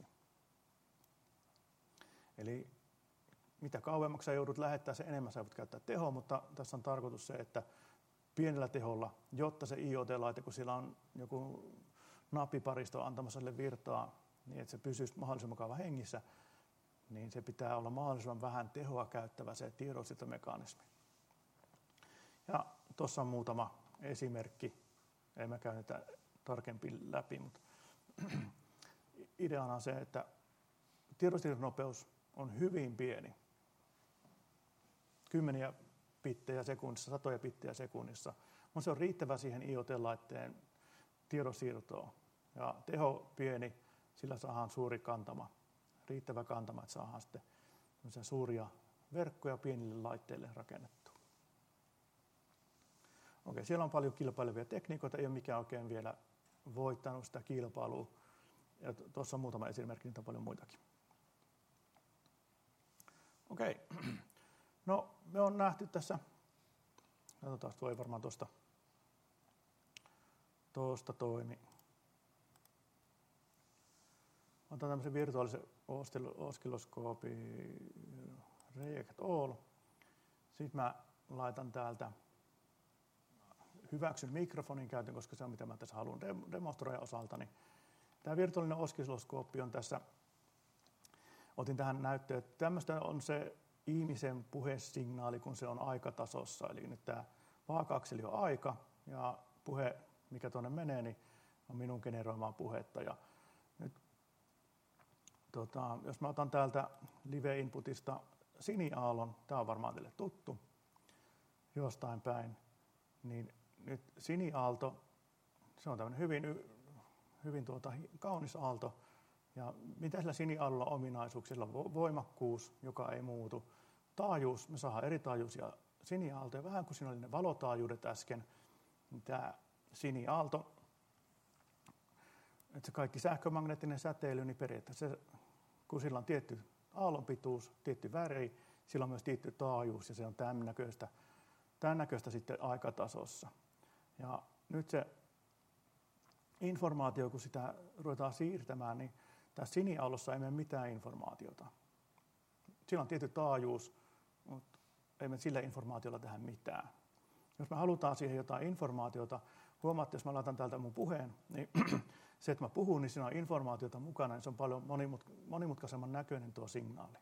Eli mitä kauemmaksi sä joudut lähettää, se enemmän sä voit käyttää tehoa, mutta tässä on tarkoitus se, että pienellä teholla, jotta se I O T-laite, kun sillä on joku nappiparisto antamassa sille virtaa, niin että se pysyisi mahdollisimman kauan hengissä, niin se pitää olla mahdollisimman vähän tehoa käyttävä se tiedonsiirtomekanismi. Ja tuossa on muutama esimerkki, ei mä käy niitä tarkemmin läpi, mutta ideana on se, että tiedonsiirtonopeus on hyvin pieni, kymmeniä bittejä sekunnissa, satoja bittejä sekunnissa, mutta se on riittävä siihen I O T-laitteen tiedonsiirtoon. Ja teho pieni, sillä saadaan suuri kantama, riittävä kantama, että saadaan sitten suuria verkkoja pienille laitteille rakennettua. Okei, siellä on paljon kilpailevia tekniikoita, ei ole mikään oikein vielä voittanut sitä kilpailua. Ja tuossa on muutama esimerkki, niitä on paljon muitakin. Okei, no me on nähty tässä, katsotaan, voi varmaan tuosta tuosta toimi. Otan tämmöisen virtuaalisen oskilloskoopin React All. Sitten mä laitan täältä, hyväksyn mikrofonin käytön, koska se on mitä mä tässä haluan demonstroida osaltani. Tämä virtuaalinen oskilloskooppi on tässä, otin tähän näyttöön, että tämmöistä on se ihmisen puhesignaali, kun se on aikatasossa. Eli nyt tämä vaaka-akseli on aika ja puhe, mikä tuonne menee, niin on minun generoimaa puhetta. Ja nyt, tota, jos mä otan täältä live-inputista siniaallon, tämä on varmaan teille tuttu jostain päin, niin nyt siniaalto, se on tämmöinen hyvin, hyvin tuota, kaunis aalto. Ja mitä sillä siniaallolla on ominaisuuksia? Sillä on voimakkuus, joka ei muutu. Taajuus, me saadaan eri taajuisia siniaaltoja. Vähän kuin siinä oli ne valotaajuudet äsken, niin tämä siniaalto, että se kaikki sähkömagneettinen säteily, niin periaatteessa se, kun sillä on tietty aallonpituus, tietty väri, sillä on myös tietty taajuus ja se on tämän näköistä, tämän näköistä sitten aikatasossa. Ja nyt se informaatio, kun sitä ruvetaan siirtämään, niin tässä siniaallossa ei mene mitään informaatiota. Sillä on tietty taajuus, mutta ei me sillä informaatiolla tehdä mitään. Jos me halutaan siihen jotain informaatiota, huomaatte, jos mä laitan täältä mun puheen, niin se, että mä puhun, niin siinä on informaatiota mukana, niin se on paljon monimutkaisemman näköinen tuo signaali.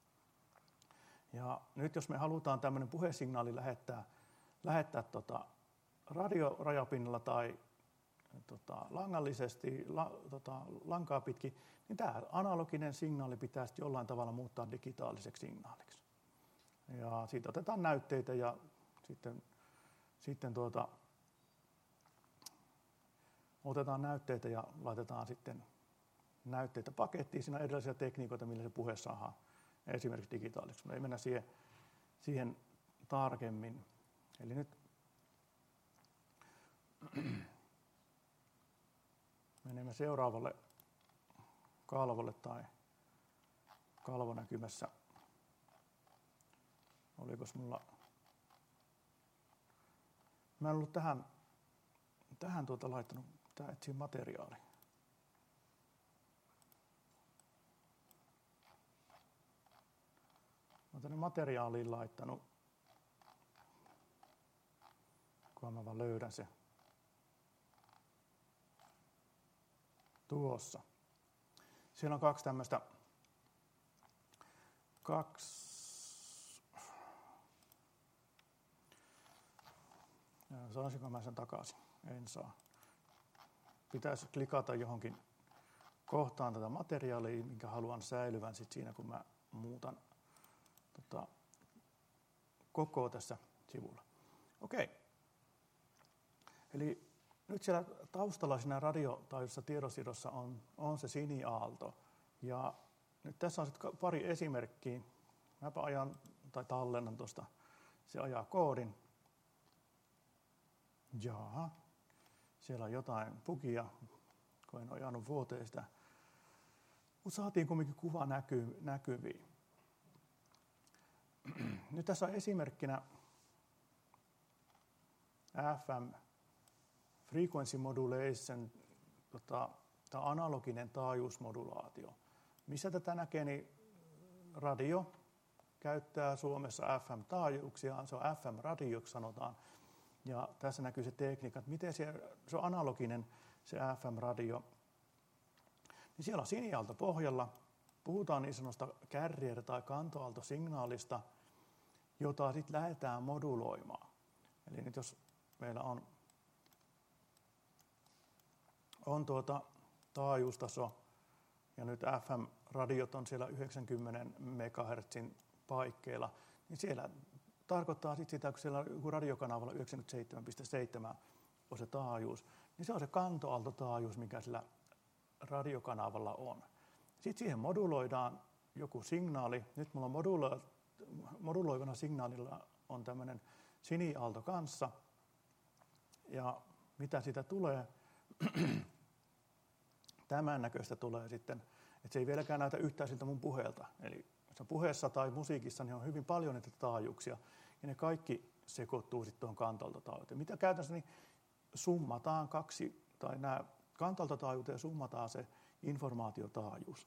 Ja nyt jos me halutaan tämmöinen puhesignaali lähettää, lähettää tota radiorajapinnalla tai tota, langallisesti, la, tota, lankaa pitkin, niin tämä analoginen signaali pitäisi jollain tavalla muuttaa digitaaliseksi signaaliksi. Ja siitä otetaan näytteitä ja sitten, sitten tuota, otetaan näytteitä ja laitetaan sitten näytteitä pakettiin. Siinä on erilaisia tekniikoita, millä se puhe saadaan esimerkiksi digitaaliseksi. Me ei mennä siihen, siihen tarkemmin. Eli nyt menemme seuraavalle kalvolle tai kalvonäkymässä. Olikos mulla... Mä en ollut tähän, tähän tuota laittanut, tää etsii materiaali. Mä oon tänne materiaaliin laittanut, kun mä vaan löydän se. Tuossa. Siellä on kaksi tämmöistä, kaksi, saisinko mä sen takaisin? En saa. Pitäisi klikata johonkin kohtaan tätä materiaalia, minkä haluan säilyvän sit siinä, kun mä muutan tota, koko tässä sivulla. Okei. Eli nyt siellä taustalla siinä radiotaajuisessa tiedonsiirrossa on, on se siniaalto. Ja nyt tässä on sitten pari esimerkkiä. Mäpä ajan tai tallennan tuosta. Se ajaa koodin. Jaa. Siellä on jotain bugia, kun en ole ajanut vuoteen sitä. Mutta saatiin kumminkin kuva näky, näkyviin. Nyt tässä on esimerkkinä F M frequency modulation, tota, tämä analoginen taajuusmodulaatio. Missä tätä näkee, niin radio käyttää Suomessa F M-taajuuksia, se on F M-radioksi sanotaan. Ja tässä näkyy se tekniikka, että miten se, se on analoginen se F M-radio. Niin siellä on siniaalto pohjalla, puhutaan niin sanotusta carrier- tai kantoaaltosignaalista, jota sitten lähdetään moduloimaan. Eli nyt jos meillä on, on tuota taajuustaso, ja nyt F M-radiot on siellä yhdeksänkymmentä megahertsin paikkeilla, niin siellä tarkoittaa sit sitä, kun siellä on radiokanavalla yhdeksänkymmentäseitsemän pilkku seitsemän on se taajuus, niin se on se kantoaaltotaajuus, mikä sillä radiokanavalla on. Sitten siihen moduloidaan joku signaali. Nyt mulla on modulo- moduloivana signaalilla on tämmöinen siniaalto kanssa. Ja mitä siitä tulee? Tämän näköistä tulee sitten, että se ei vieläkään näytä yhtään siltä mun puheelta. Eli puheessa tai musiikissa niin on hyvin paljon näitä taajuuksia, ja ne kaikki sekoittuu sitten tuohon kantoaaltotaajuuteen. Mitä käytännössä niin summataan kaksi, tai nämä kantoaaltotaajuuteen summataan se informaatiotaajuus.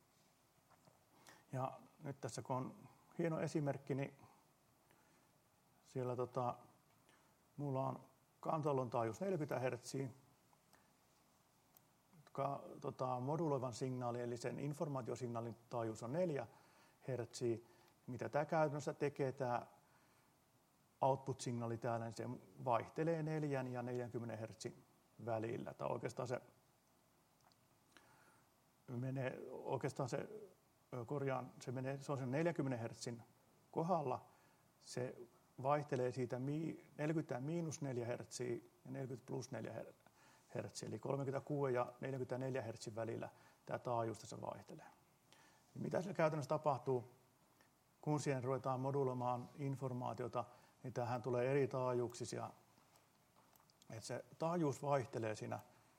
Ja nyt tässä kun on hieno esimerkki, niin siellä tota, mulla on kantoaalton taajuus neljäkymmentä hertsiä, ka, tota, moduloivan signaali, eli sen informaatiosignaalin taajuus on neljä hertsiä. Mitä tämä käytännössä tekee, tämä output-signaali täällä, niin se vaihtelee neljän ja neljänkymmenen hertsin välillä. Tai oikeastaan se menee, oikeastaan se, korjaan, se menee, se on sen neljänkymmenen hertsin kohdalla, se vaihtelee siitä neljäkymmentä miinus neljä hertsiä ja neljäkymmentä plus neljä hertsiä, eli kolmekymmentäkuusi ja neljäkymmentäneljä hertsin välillä tämä taajuus tässä vaihtelee. Mitä siellä käytännössä tapahtuu, kun siihen ruvetaan moduloimaan informaatiota, niin tähän tulee eri taajuuksisia. Että se taajuus vaihtelee siinä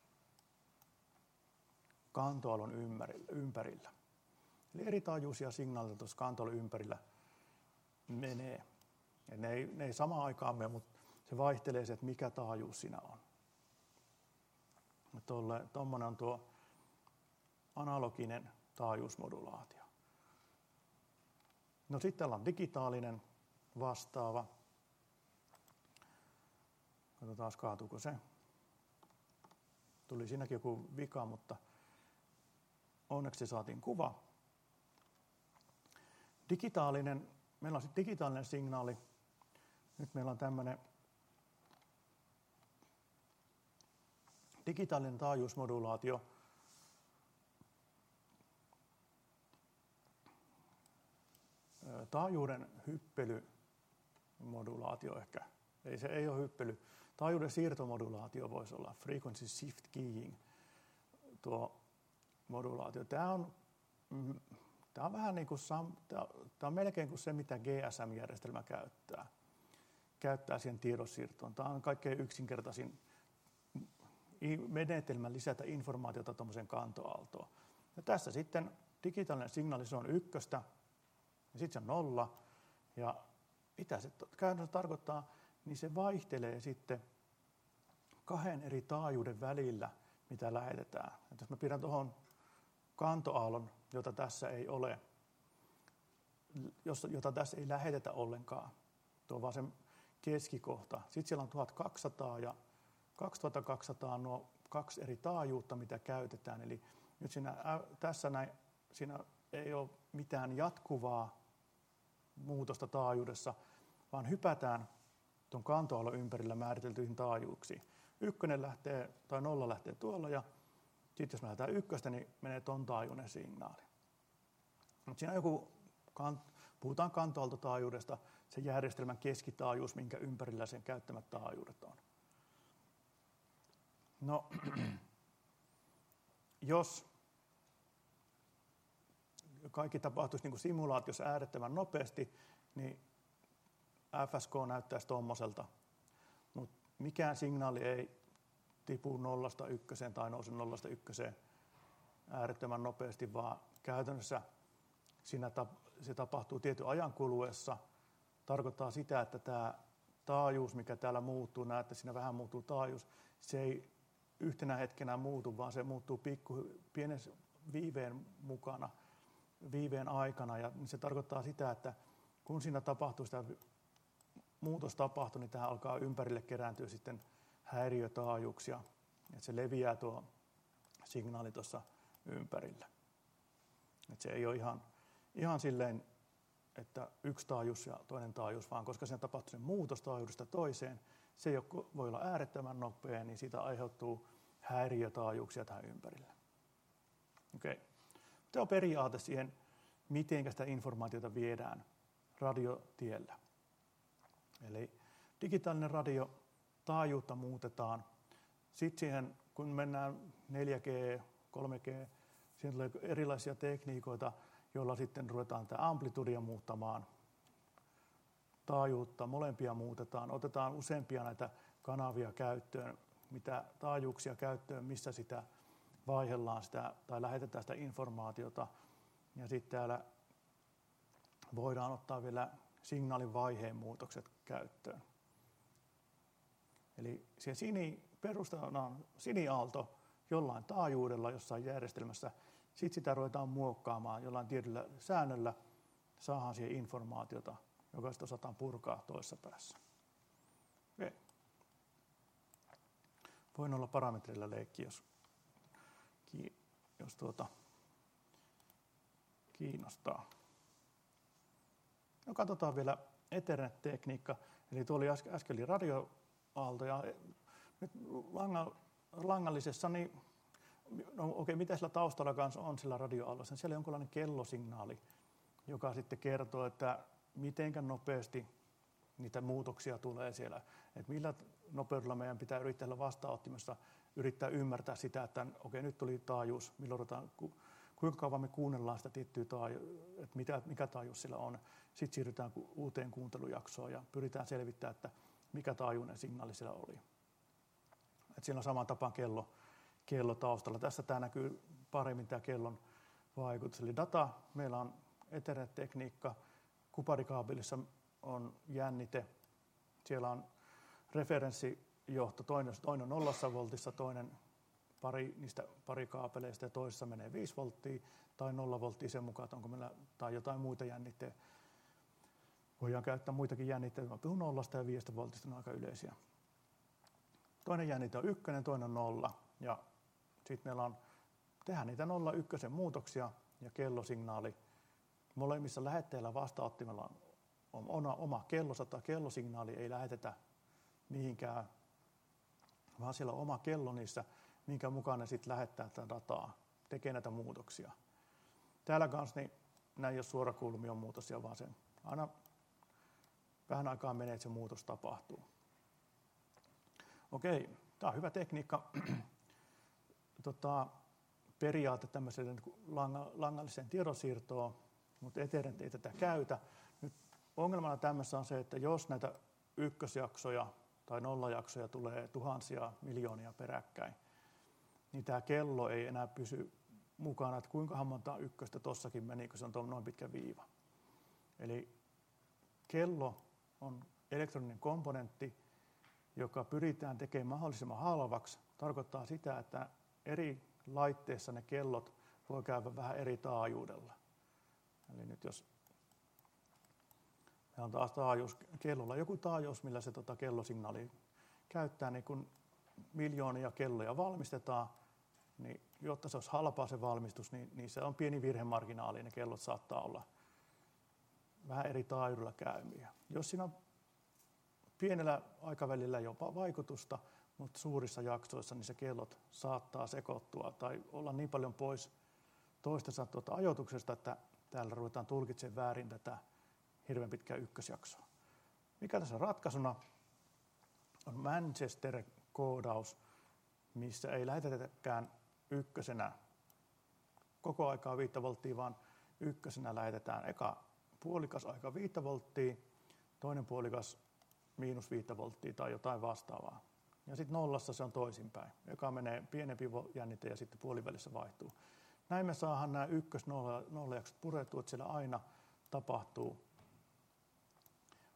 kantoaallon ympärillä. Eli eri taajuisia signaaleja tuossa kantoaallon ympärillä menee. Ja ne, ei, ne ei samaan aikaan mene, mutta se vaihtelee se, että mikä taajuus siinä on. Tuommoinen on tuo analoginen taajuusmodulaatio. No sitten täällä on digitaalinen vastaava. Katsotaan, kaatuuko se. Tuli siinäkin joku vika, mutta onneksi saatiin kuva. Digitaalinen, meillä on sitten digitaalinen signaali. Nyt meillä on tämmöinen digitaalinen taajuusmodulaatio. Taajuuden hyppelymodulaatio ehkä. Ei, se ei ole hyppely. Taajuuden siirtomodulaatio voisi olla frequency shift keying tuo modulaatio. Tämä on, tämä on vähän niin kuin, tämä on melkein kuin se, mitä G S M-järjestelmä käyttää. Käyttää siihen tiedonsiirtoon. Tämä on kaikkein yksinkertaisin menetelmä lisätä informaatiota tuommoiseen kantoaaltoon. Ja tässä sitten digitaalinen signaali, se on ykköstä, ja sitten se on nolla. Ja mitä se käytännössä tarkoittaa, niin se vaihtelee sitten kahden eri taajuuden välillä, mitä lähetetään. Et jos mä pidän tuohon kantoaallon, jota tässä ei ole, jota tässä ei lähetetä ollenkaan, tuo on vaan se keskikohta. Sitten siellä on tuhatkaksisataa ja kaksituhattakaksisataa on nuo kaksi eri taajuutta, mitä käytetään. Eli nyt siinä, tässä näin, siinä ei ole mitään jatkuvaa muutosta taajuudessa, vaan hypätään tuon kantoaallon ympärillä määriteltyihin taajuuksiin. Ykkönen lähtee, tai nolla lähtee tuolla, ja sitten jos me lähdetään ykköstä, niin menee ton taajuinen signaali. Mutta siinä on joku, puhutaan kantoaaltotaajuudesta, se järjestelmän keskitaajuus, minkä ympärillä sen käyttämät taajuudet on. No, jos kaikki tapahtuisi niin kuin simulaatiossa äärettömän nopeasti, niin F S K näyttäisi tuommoiselta, mutta mikään signaali ei tipu nollasta ykköseen tai nouse nollasta ykköseen äärettömän nopeasti, vaan käytännössä siinä se tapahtuu tietyn ajan kuluessa. Tarkoittaa sitä, että tämä taajuus, mikä täällä muuttuu, näette, siinä vähän muuttuu taajuus, se ei yhtenä hetkenä muutu, vaan se muuttuu pikku, pienen viiveen mukana, viiveen aikana. Ja se tarkoittaa sitä, että kun siinä tapahtuu sitä muutos tapahtuu, niin tähän alkaa ympärille kerääntyä sitten häiriötaajuuksia. Että se leviää tuo signaali tuossa ympärillä. Että se ei ole ihan, ihan silleen, että yksi taajuus ja toinen taajuus, vaan koska siinä tapahtuu se muutos taajuudesta toiseen, se voi olla äärettömän nopea, niin siitä aiheutuu häiriötaajuuksia tähän ympärille. Okei. Tämä on periaate siihen, miten sitä informaatiota viedään radiotiellä. Eli digitaalinen radio, taajuutta muutetaan. Sitten siihen, kun mennään neljä G, kolme G, siihen tulee erilaisia tekniikoita, joilla sitten ruvetaan tätä amplitudia muuttamaan. Taajuutta, molempia muutetaan. Otetaan useampia näitä kanavia käyttöön, mitä taajuuksia käyttöön, missä sitä vaihdellaan sitä, tai lähetetään sitä informaatiota. Ja sitten täällä voidaan ottaa vielä signaalin vaiheen muutokset käyttöön. Eli se sini, perustana on siniaalto jollain taajuudella jossain järjestelmässä. Sitten sitä ruvetaan muokkaamaan jollain tietyllä säännöllä, saadaan siihen informaatiota, joka sitten osataan purkaa toisessa päässä. Okay. Voin olla parametrilla leikki, jos, jos tuota, kiinnostaa. No, katsotaan vielä Ethernet-tekniikka. Eli tuo oli äsken, äsken oli radioaalto ja nyt langallisessa, niin no okei, okay, mitä sillä taustalla kanssa on sillä radioaallossa? Siellä on jonkinlainen kellosignaali, joka sitten kertoo, että mitenkä nopeasti niitä muutoksia tulee siellä. Että millä nopeudella meidän pitää yrittää vastaanottimessa yrittää ymmärtää sitä, että okei, okay, nyt tuli taajuus, milloin otetaan, kuinka kauan me kuunnellaan sitä tiettyä taajuutta, että mitä, mikä taajuus sillä on. Sitten siirrytään uuteen kuuntelujaksoon ja pyritään selvittämään, että mikä taajuinen signaali siellä oli. Että siinä on saman tapaan kello, kello taustalla. Tässä tämä näkyy paremmin tämä kellon vaikutus. Eli data, meillä on Ethernet-tekniikka, kuparikaapelissa on jännite, siellä on referenssijohto, toinen, toinen on nollassa voltissa, toinen pari niistä pari kaapeleista ja toisessa menee viisi volttia tai nolla volttia sen mukaan, onko meillä tai jotain muita jännitteitä. Voidaan käyttää muitakin jännitteitä, mä puhun nollasta ja viidestä voltista, ne on aika yleisiä. Toinen jännite on ykkönen, toinen on nolla ja sitten meillä on, tehdään niitä nolla ykkösen muutoksia ja kellosignaali. Molemmissa lähetteillä vastaanottimella on oma, oma kellonsa tai kellosignaali ei lähetetä mihinkään, vaan siellä on oma kello niissä, minkä mukaan ne sitten lähettää tätä dataa, tekee näitä muutoksia. Täällä kanssa niin nämä ei ole suorakulmion muutoksia, vaan sen aina vähän aikaa menee, että se muutos tapahtuu. Okei, tämä on hyvä tekniikka. tota, periaate tämmöiseen langalliseen tiedonsiirtoon, mutta Ethernet ei tätä käytä. Nyt ongelmana tämmössä on se, että jos näitä ykkösjaksoja tai nollajaksoja tulee tuhansia, miljoonia peräkkäin, niin tämä kello ei enää pysy mukana, että kuinka monta ykköstä tossakin meni, kun se on noin pitkä viiva. Eli kello on elektroninen komponentti, joka pyritään tekemään mahdollisimman halvaksi. Tarkoittaa sitä, että eri laitteissa ne kellot voi käydä vähän eri taajuudella. Eli nyt jos meillä on taas taajuus kellolla, joku taajuus, millä se tota kellosignaali käyttää, niin kun miljoonia kelloja valmistetaan, niin jotta se olisi halpaa se valmistus, niin, niin se on pieni virhemarginaali, ne kellot saattaa olla vähän eri taajuudella käymiä. Jos siinä on pienellä aikavälillä jopa vaikutusta, mutta suurissa jaksoissa niin se kellot saattaa sekoittua tai olla niin paljon pois toistensa tuota ajoituksesta, että täällä ruvetaan tulkitsemaan väärin tätä hirveän pitkää ykkösjaksoa. Mikä tässä ratkaisuna on Manchester-koodaus, missä ei lähetetäkään ykkösenä koko aikaa viittä volttia, vaan ykkösenä lähetetään eka puolikas aika viittä volttia, toinen puolikas miinus viittä volttia tai jotain vastaavaa. Ja sitten nollassa se on toisinpäin. Eka menee pienempi jännite ja sitten puolivälissä vaihtuu. Näin me saadaan nämä ykkös-nollajaksot purettua, että siellä aina tapahtuu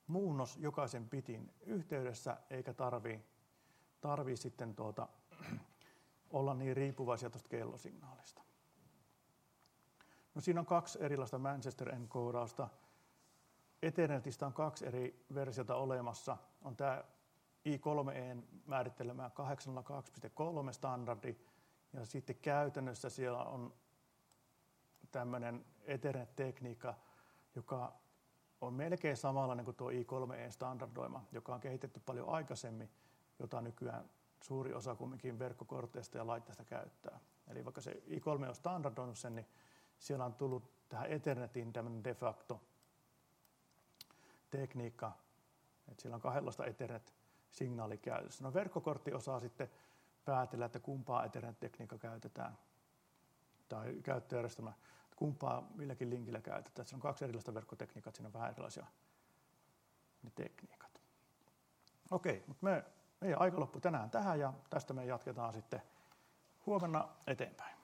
muunnos jokaisen bitin yhteydessä, eikä tarvii, tarvii sitten tuota, olla niin riippuvaisia tuosta kellosignaalista. No, siinä on kaksi erilaista Manchester-enkodausta. Ethernetistä on kaksi eri versiota olemassa. On tämä I kolme E:n määrittelemä kahdeksan nolla kaksi piste kolme standardi, ja sitten käytännössä siellä on tämmöinen Ethernet-tekniikka, joka on melkein samanlainen kuin tuo I kolme E:n standardoima, joka on kehitetty paljon aikaisemmin, jota nykyään suuri osa kumminkin verkkokorteista ja laitteista käyttää. Eli vaikka se I kolme on standardoinut sen, niin siellä on tullut tähän Ethernetiin tämmöinen de facto tekniikka, että siellä on kahdenlaista Ethernet-signaali käytössä. No, verkkokortti osaa sitten päätellä, että kumpaa Ethernet-tekniikka käytetään, tai käyttöjärjestelmä, kumpaa milläkin linkillä käytetään. Siinä on kaksi erilaista verkkotekniikkaa, siinä on vähän erilaisia ne tekniikat. Okei, mutta me, meidän aika loppui tänään tähän, ja tästä me jatketaan sitten huomenna eteenpäin.